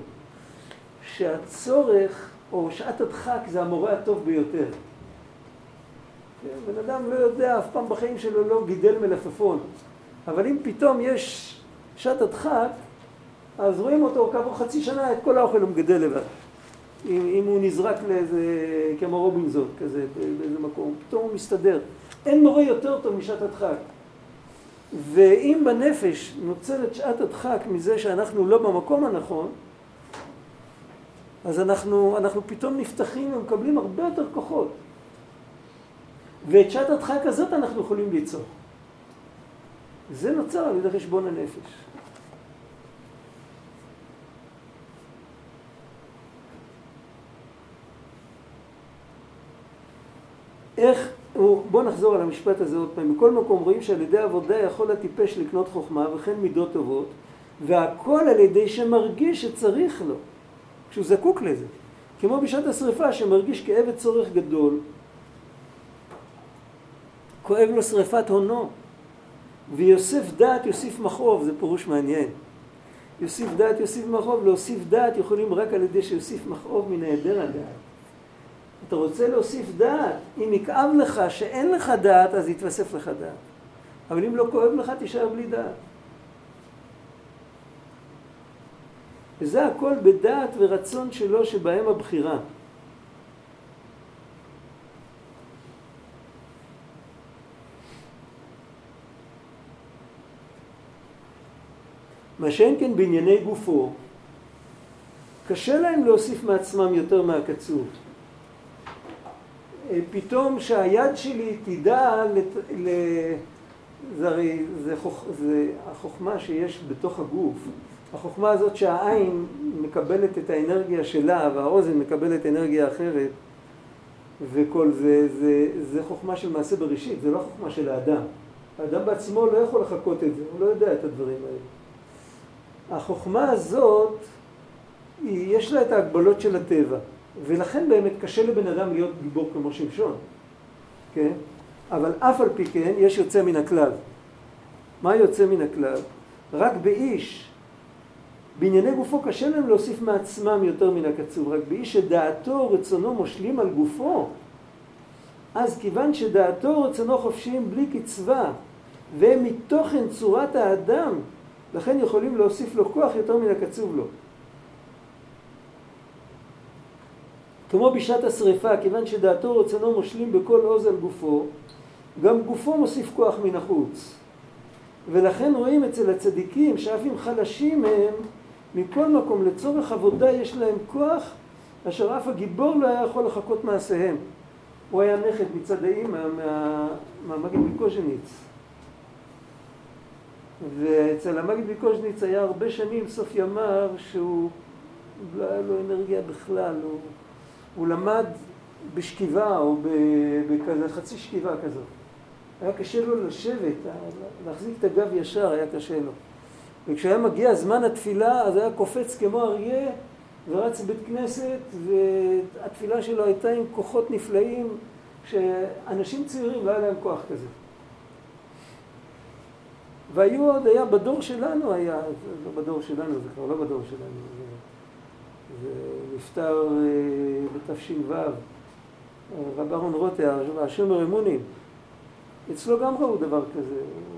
שהצורך או שעת הדחק זה המורה הטוב ביותר. בן אדם לא יודע, אף פעם בחיים שלו לא גידל מלפפון, אבל אם פתאום יש שעת הדחק, אז רואים אותו כעבור חצי שנה את כל האוכל הוא מגדל לבד. אם הוא נזרק לאיזה, כמו רובינזון כזה, באיזה מקום, פתאום הוא מסתדר. אין מורה יותר טוב משעת הדחק. ואם בנפש נוצרת שעת הדחק מזה שאנחנו לא במקום הנכון, אז אנחנו פתאום נפתחים ומקבלים הרבה יותר כוחות. ואת שעת הדחק הזאת אנחנו יכולים ליצור. זה נוצר על ידי חשבון הנפש. בוא נחזור על המשפט הזה עוד פעם. בכל מקום רואים שעל ידי עבודה יכול הטיפש לקנות חוכמה וכן מידות טובות, והכל על ידי שמרגיש שצריך לו, כשהוא זקוק לזה. כמו בשעת השריפה שמרגיש כאב וצורך גדול, כואב לו שריפת הונו, ויוסף דעת יוסיף מכאוב, זה פירוש מעניין. יוסיף דעת יוסיף מכאוב, להוסיף דעת יכולים רק על ידי שיוסיף מכאוב מן היעדר הדעת. אתה רוצה להוסיף דעת, אם יכאב לך שאין לך דעת, אז יתווסף לך דעת. אבל אם לא כואב לך, תישאר בלי דעת. וזה הכל בדעת ורצון שלו שבהם הבחירה. מה שאין כן בענייני גופו, קשה להם להוסיף מעצמם יותר מהקצוב. פתאום שהיד שלי תדע, זה החוכמה שיש בתוך הגוף. החוכמה הזאת שהעין מקבלת את האנרגיה שלה והאוזן מקבלת אנרגיה אחרת, וכל זה חוכמה של מעשה בראשית, זה לא חוכמה של האדם. האדם בעצמו לא יכול לחכות את זה, הוא לא יודע את הדברים האלה. החוכמה הזאת, יש לה את ההגבלות של הטבע. ולכן באמת קשה לבן אדם להיות גיבור כמו שמשון, כן? אבל אף על פי כן יש יוצא מן הכלל. מה יוצא מן הכלל? רק באיש, בענייני גופו קשה להם להוסיף מעצמם יותר מן הקצוב, רק באיש שדעתו רצונו מושלים על גופו, אז כיוון שדעתו רצונו חופשיים בלי קצבה, והם מתוכן צורת האדם, לכן יכולים להוסיף לו כוח יותר מן הקצוב לו. כמו בשעת השריפה, כיוון שדעתו רצונו מושלים בכל עוז על גופו, גם גופו מוסיף כוח מן החוץ. ולכן רואים אצל הצדיקים שאף אם חלשים הם, מכל מקום לצורך עבודה יש להם כוח, אשר אף הגיבור לא היה יכול לחכות מעשיהם. הוא היה נכד מצד האמא מהמגיד מקוז'ניץ. ואצל המגיד מקוז'ניץ היה הרבה שנים סוף ימיו שהוא לא היה לו אנרגיה בכלל, הוא למד בשכיבה או בכזה חצי שכיבה כזאת. היה קשה לו לשבת, להחזיק את הגב ישר היה קשה לו. וכשהיה מגיע זמן התפילה, אז היה קופץ כמו אריה ורץ בית כנסת, והתפילה שלו הייתה עם כוחות נפלאים, שאנשים צעירים לא היה להם כוח כזה. והיו עוד, היה בדור שלנו, לא בדור שלנו, זה כבר לא בדור שלנו, זה נפטר בתש"ו, רב אהרון רוטר, השומר אמונים. אצלו גם ראו דבר כזה.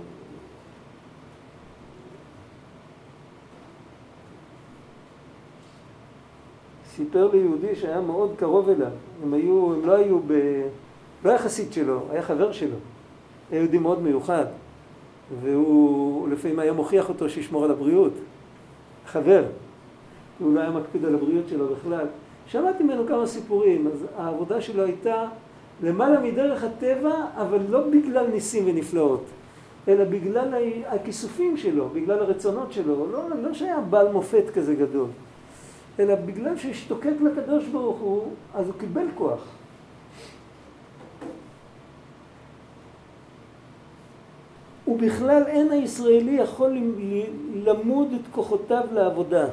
סיפר לי יהודי שהיה מאוד קרוב אליו. הם לא היה חסיד שלו, היה חבר שלו. היה יהודי מאוד מיוחד. והוא לפעמים היה מוכיח אותו שישמור על הבריאות. חבר. הוא לא היה מקפיד על הבריאות שלו בכלל. שמעתי ממנו כמה סיפורים, אז העבודה שלו הייתה למעלה מדרך הטבע, אבל לא בגלל ניסים ונפלאות, אלא בגלל הכיסופים שלו, בגלל הרצונות שלו. לא שהיה בעל מופת כזה גדול, אלא בגלל שהשתוקק לקדוש ברוך הוא, אז הוא קיבל כוח. ובכלל אין הישראלי יכול למוד את כוחותיו לעבודה.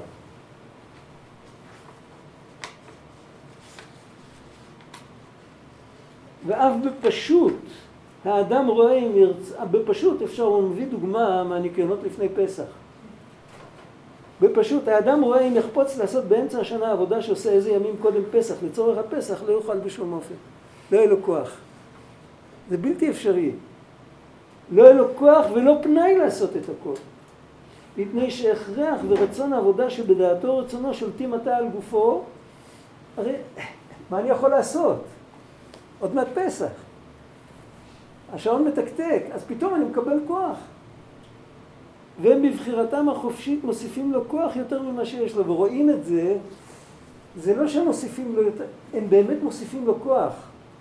ואף בפשוט, האדם רואה אם ירצה, בפשוט אפשר, הוא מביא דוגמה מהניקיונות לפני פסח. בפשוט, האדם רואה אם יחפוץ לעשות באמצע השנה עבודה שעושה איזה ימים קודם פסח, לצורך הפסח לא יוכל בשום אופן. לא יהיה לו כוח. זה בלתי אפשרי. לא יהיה לו כוח ולא פנאי לעשות את הכל. מפני שהכרח ורצון העבודה שבדעתו רצונו שולטים עתה על גופו, הרי מה אני יכול לעשות? עוד מעט פסח. השעון מתקתק, אז פתאום אני מקבל כוח. והם בבחירתם החופשית מוסיפים לו כוח יותר ממה שיש לו, ורואים את זה, זה לא שהם מוסיפים לו יותר, הם באמת מוסיפים לו כוח.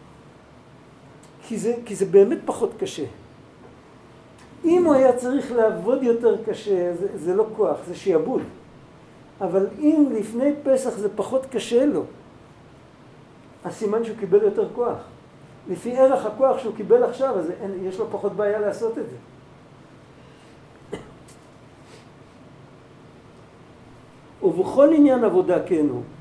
כי זה באמת פחות קשה. אם הוא היה צריך לעבוד יותר קשה, זה לא כוח, זה שיעבוד. אבל אם לפני פסח זה פחות קשה לו, הסימן שהוא קיבל יותר כוח. לפי ערך הכוח שהוא קיבל עכשיו, אז יש לו פחות בעיה לעשות את זה. ובכל עניין עבודה כן הוא.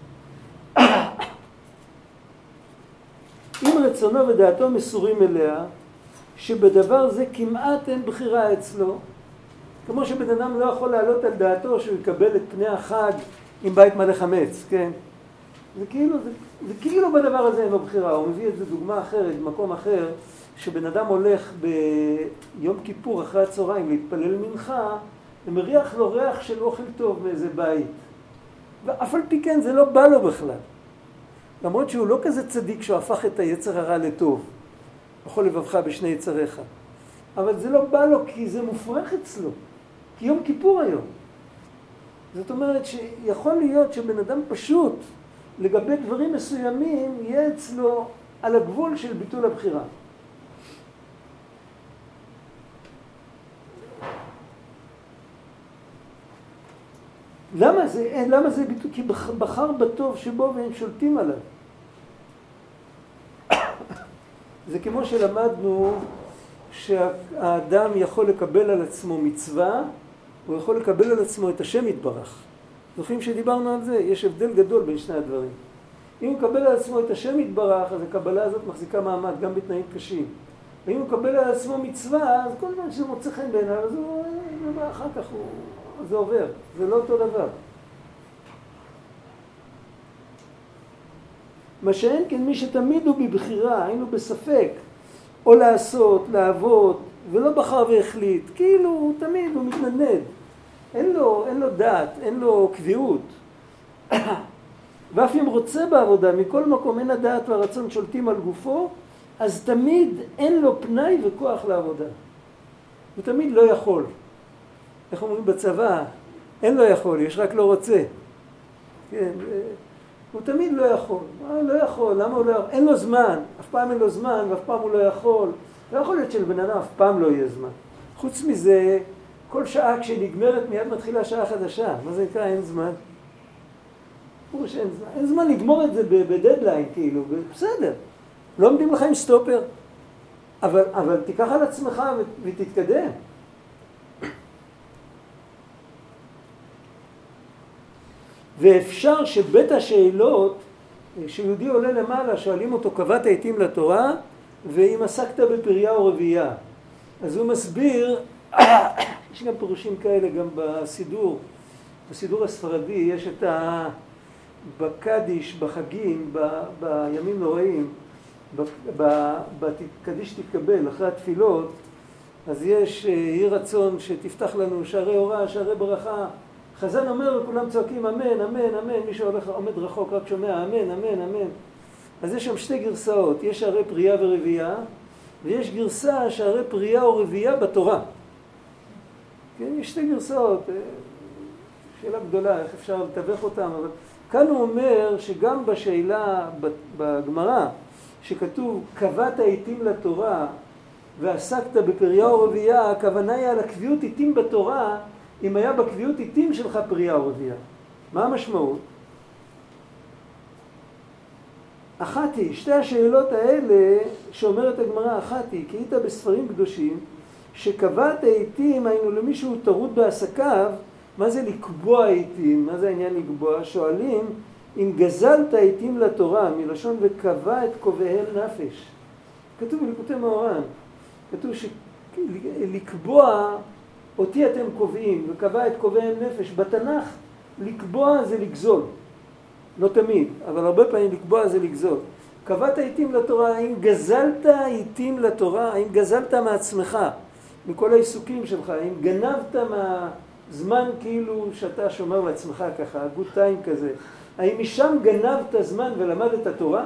אם רצונו ודעתו מסורים אליה, שבדבר זה כמעט אין בחירה אצלו, כמו שבן אדם לא יכול לעלות על דעתו שהוא יקבל את פני החג עם בית מלא חמץ, כן? זה כאילו בדבר הזה אין לו בחירה. הוא מביא את זה דוגמה אחרת, במקום אחר, שבן אדם הולך ביום כיפור אחרי הצהריים להתפלל מנחה, ומריח לו ריח של אוכל טוב מאיזה בית. ואף על פי כן זה לא בא לו בכלל. למרות שהוא לא כזה צדיק שהוא הפך את היצר הרע לטוב. יכול לבבך בשני יצריך. אבל זה לא בא לו כי זה מופרך אצלו. כי יום כיפור היום. זאת אומרת שיכול להיות שבן אדם פשוט לגבי דברים מסוימים יהיה אצלו על הגבול של ביטול הבחירה. למה זה ביטול? כי בחר בטוב שבו והם שולטים עליו. זה כמו שלמדנו שהאדם יכול לקבל על עצמו מצווה, הוא יכול לקבל על עצמו את השם יתברך. זוכרים שדיברנו על זה? יש הבדל גדול בין שני הדברים. אם הוא מקבל על עצמו את השם יתברך, אז הקבלה הזאת מחזיקה מעמד גם בתנאים קשים. ואם הוא מקבל על עצמו מצווה, אז כל זמן שזה מוצא חן בעיניו, אז הוא אחר כך זה עובר. זה לא אותו דבר. מה שאין כן מי שתמיד הוא בבחירה, היינו בספק, או לעשות, לעבוד, ולא בחר והחליט, כאילו הוא תמיד, הוא מתנדנד. אין לו דעת, אין לו קביעות. ואף אם רוצה בעבודה, מכל מקום אין הדעת והרצון שולטים על גופו, אז תמיד אין לו פנאי וכוח לעבודה. הוא תמיד לא יכול. איך אומרים בצבא? אין לו יכול, יש רק לא רוצה. כן, הוא תמיד לא יכול. לא יכול, למה הוא לא יכול? אין לו זמן, אף פעם אין לו זמן ואף פעם הוא לא יכול. לא יכול להיות שלבן אדם אף פעם לא יהיה זמן. חוץ מזה, כל שעה כשנגמרת מיד מתחילה שעה חדשה. מה זה נקרא? אין זמן. אין זמן לגמור את זה בדדליין, כאילו, בסדר. לא עומדים לך עם סטופר. אבל תיקח על עצמך ותתקדם. ואפשר שבית השאלות, שיהודי עולה למעלה, שואלים אותו, קבעת עתים לתורה, ואם עסקת בפריה או רבייה. אז הוא מסביר, יש גם פירושים כאלה גם בסידור הספרדי, יש את בקדיש, בחגים, בימים נוראים, בקדיש תתקבל, אחרי התפילות, אז יש יהי רצון שתפתח לנו שערי אורה, שערי ברכה. חזן אומר וכולם צועקים אמן, אמן, אמן, מי שהולך עומד רחוק רק שומע אמן, אמן, אמן. אז יש שם שתי גרסאות, יש שערי פרייה ורבייה, ויש גרסה שערי פרייה או רבייה בתורה. כן, יש שתי גרסאות, שאלה גדולה, איך אפשר לתווך אותם, אבל כאן הוא אומר שגם בשאלה בגמרא, שכתוב קבעת עתים לתורה ועסקת בפריה או רבייה, הכוונה היא על הקביעות עתים בתורה, אם היה בקביעות עתים שלך פריה או רבייה. מה המשמעות? אחת היא, שתי השאלות האלה שאומרת הגמרא, אחת היא, כי היית בספרים קדושים, שקבעת עתים, היינו למישהו טרוד בעסקיו, מה זה לקבוע עתים? מה זה העניין לקבוע? שואלים, אם גזלת עתים לתורה, מלשון וקבע את קובעיהם נפש. כתוב בליקוטי מאורן, כתוב שלקבוע, אותי אתם קובעים, וקבע את קובעיהם נפש. בתנ"ך, לקבוע זה לגזול. לא תמיד, אבל הרבה פעמים לקבוע זה לגזול. קבעת עתים לתורה, האם גזלת עתים לתורה? האם גזלת מעצמך, מכל העיסוקים שלך? האם גנבת זמן כאילו שאתה שומר לעצמך ככה, good time כזה. האם משם גנבת הזמן ולמד את התורה?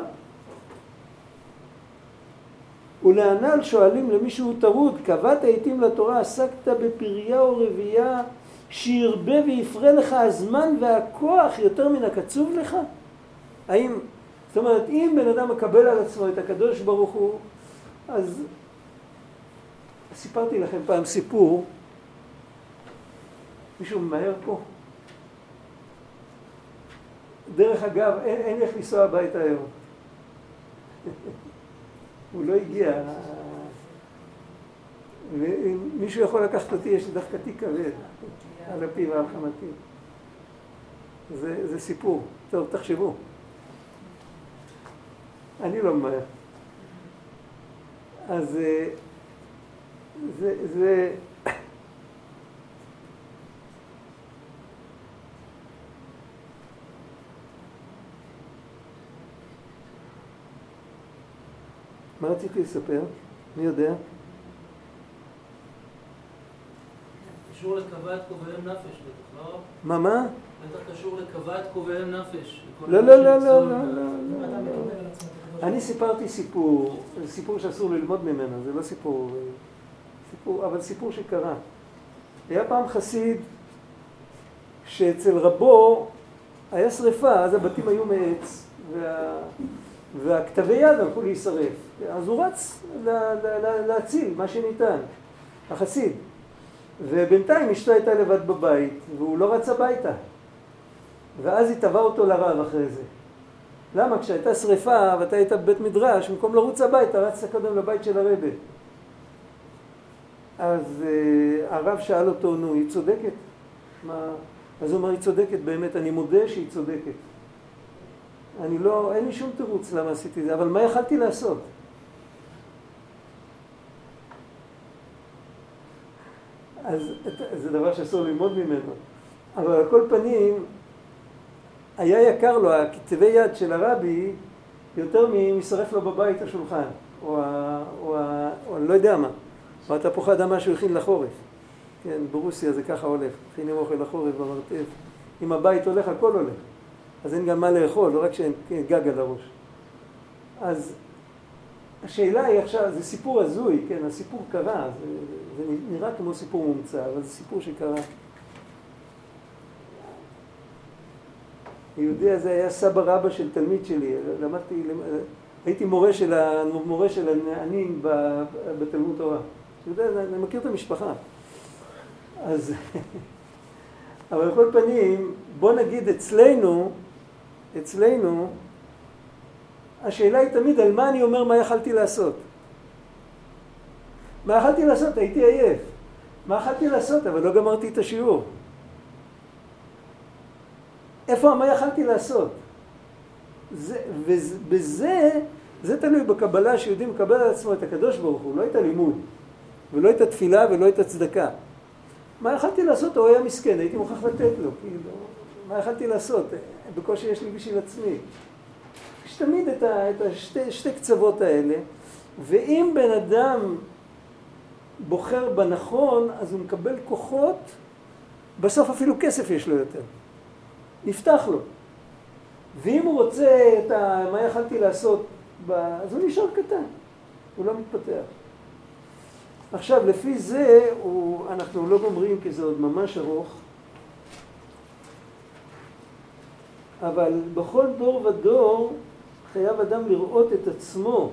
ולענל שואלים למישהו טרוד, קבעת עיתים לתורה, עסקת בפריה או רבייה, שירבה ויפרה לך הזמן והכוח יותר מן הקצוב לך? האם, זאת אומרת, אם בן אדם מקבל על עצמו את הקדוש ברוך הוא, אז סיפרתי לכם פעם סיפור, מישהו ממהר פה? דרך אגב, אין לי איך לנסוע הביתה היום. הוא לא הגיע. ואם מישהו יכול לקחת אותי, יש לי דווקא תיק כבד על אפי ועל חמתי. זה סיפור. טוב, תחשבו. אני לא ממהר. אז זה מה רציתי לספר? מי יודע? קשור לקבעת קובעם נפש, בטח, לא? מה? בטח קשור לקבעת קובעם נפש. לא. אני סיפרתי סיפור שאסור ללמוד ממנו, זה לא סיפור, אבל סיפור שקרה. היה פעם חסיד שאצל רבו היה שריפה, אז הבתים היו מעץ, והכתבי יד הלכו להישרף. אז הוא רץ להציל מה שניתן, החסיד. ובינתיים אשתו הייתה לבד בבית, והוא לא רץ הביתה. ואז היא תבע אותו לרב אחרי זה. למה? כשהייתה שריפה ואתה היית בבית מדרש, במקום לרוץ הביתה, רצת קודם לבית של הרבי. אז הרב שאל אותו, נו, היא צודקת? אז הוא אומר, היא צודקת באמת, אני מודה שהיא צודקת. אין לי שום תירוץ למה עשיתי זה, אבל מה יכלתי לעשות? אז זה דבר שאסור ללמוד ממנו. אבל על כל פנים, היה יקר לו, הכתבי יד של הרבי, יותר משרף לו בבית השולחן, או אני לא יודע מה, או התפוח האדמה שהוא הכין לחורף. כן, ברוסיה זה ככה הולך, הכינים אוכל לחורף במרתף. אם הבית הולך, הכל הולך. אז אין גם מה לאכול, לא רק שאין גג על הראש. אז השאלה היא עכשיו, זה סיפור הזוי, כן, הסיפור קרה, זה נראה כמו סיפור מומצא, אבל זה סיפור שקרה. היהודי הזה היה סבא רבא של תלמיד שלי, הייתי מורה של הנענים בתלמוד תורה. אני מכיר את המשפחה. אז, אבל בכל פנים, בוא נגיד אצלנו, השאלה היא תמיד על מה אני אומר מה יכלתי לעשות. מה יכלתי לעשות? הייתי עייף. מה יכלתי לעשות? אבל לא גמרתי את השיעור. איפה מה יכלתי לעשות? זה תלוי בקבלה שיהודי מקבל על עצמו את הקדוש ברוך הוא, לא את הלימוד, ולא את התפילה ולא את הצדקה. מה יכלתי לעשות? הוא היה מסכן, הייתי מוכרח לתת לו. מה יכלתי לעשות? בקושי יש לי בשביל עצמי. יש תמיד את שתי קצוות האלה, ואם בן אדם בוחר בנכון, אז הוא מקבל כוחות, בסוף אפילו כסף יש לו יותר. נפתח לו. ואם הוא רוצה מה יכלתי לעשות, אז הוא נשאר קטן. הוא לא מתפתח. עכשיו, לפי זה, אנחנו לא גומרים כי זה עוד ממש ארוך, אבל בכל דור ודור חייב אדם לראות את עצמו.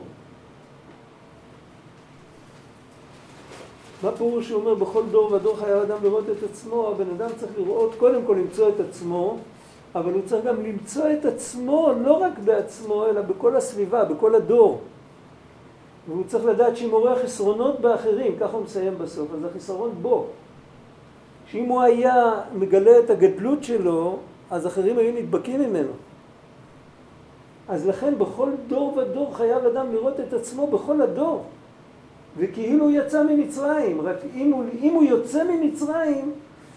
מה פירוש שהוא אומר? בכל דור ודור חייב אדם לראות את עצמו. הבן אדם צריך לראות, קודם כל למצוא את עצמו, אבל הוא צריך גם למצוא את עצמו, לא רק בעצמו, אלא בכל הסביבה, בכל הדור. והוא צריך לדעת שאם הוא רואה חסרונות באחרים, ככה הוא מסיים בסוף, אז החיסרון בו. שאם הוא היה מגלה את הגדלות שלו, אז אחרים היו נדבקים ממנו. אז לכן בכל דור ודור חייב אדם לראות את עצמו בכל הדור. וכאילו הוא יצא ממצרים, רק אם הוא יוצא ממצרים,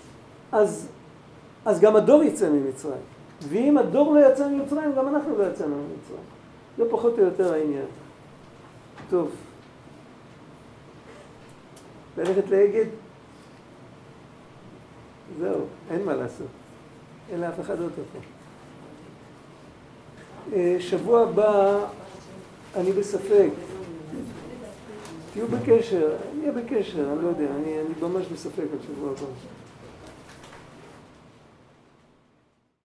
אז גם הדור יצא ממצרים. ואם הדור לא יצא ממצרים, גם אנחנו לא יצאנו ממצרים. זה פחות או יותר העניין. טוב. ללכת להגיד? זהו, אין מה לעשות. אין לאף אחד עוד פה. שבוע הבא אני בספק. תהיו בקשר, אני אהיה בקשר, אני לא יודע, אני ממש בספק על שבוע הבא.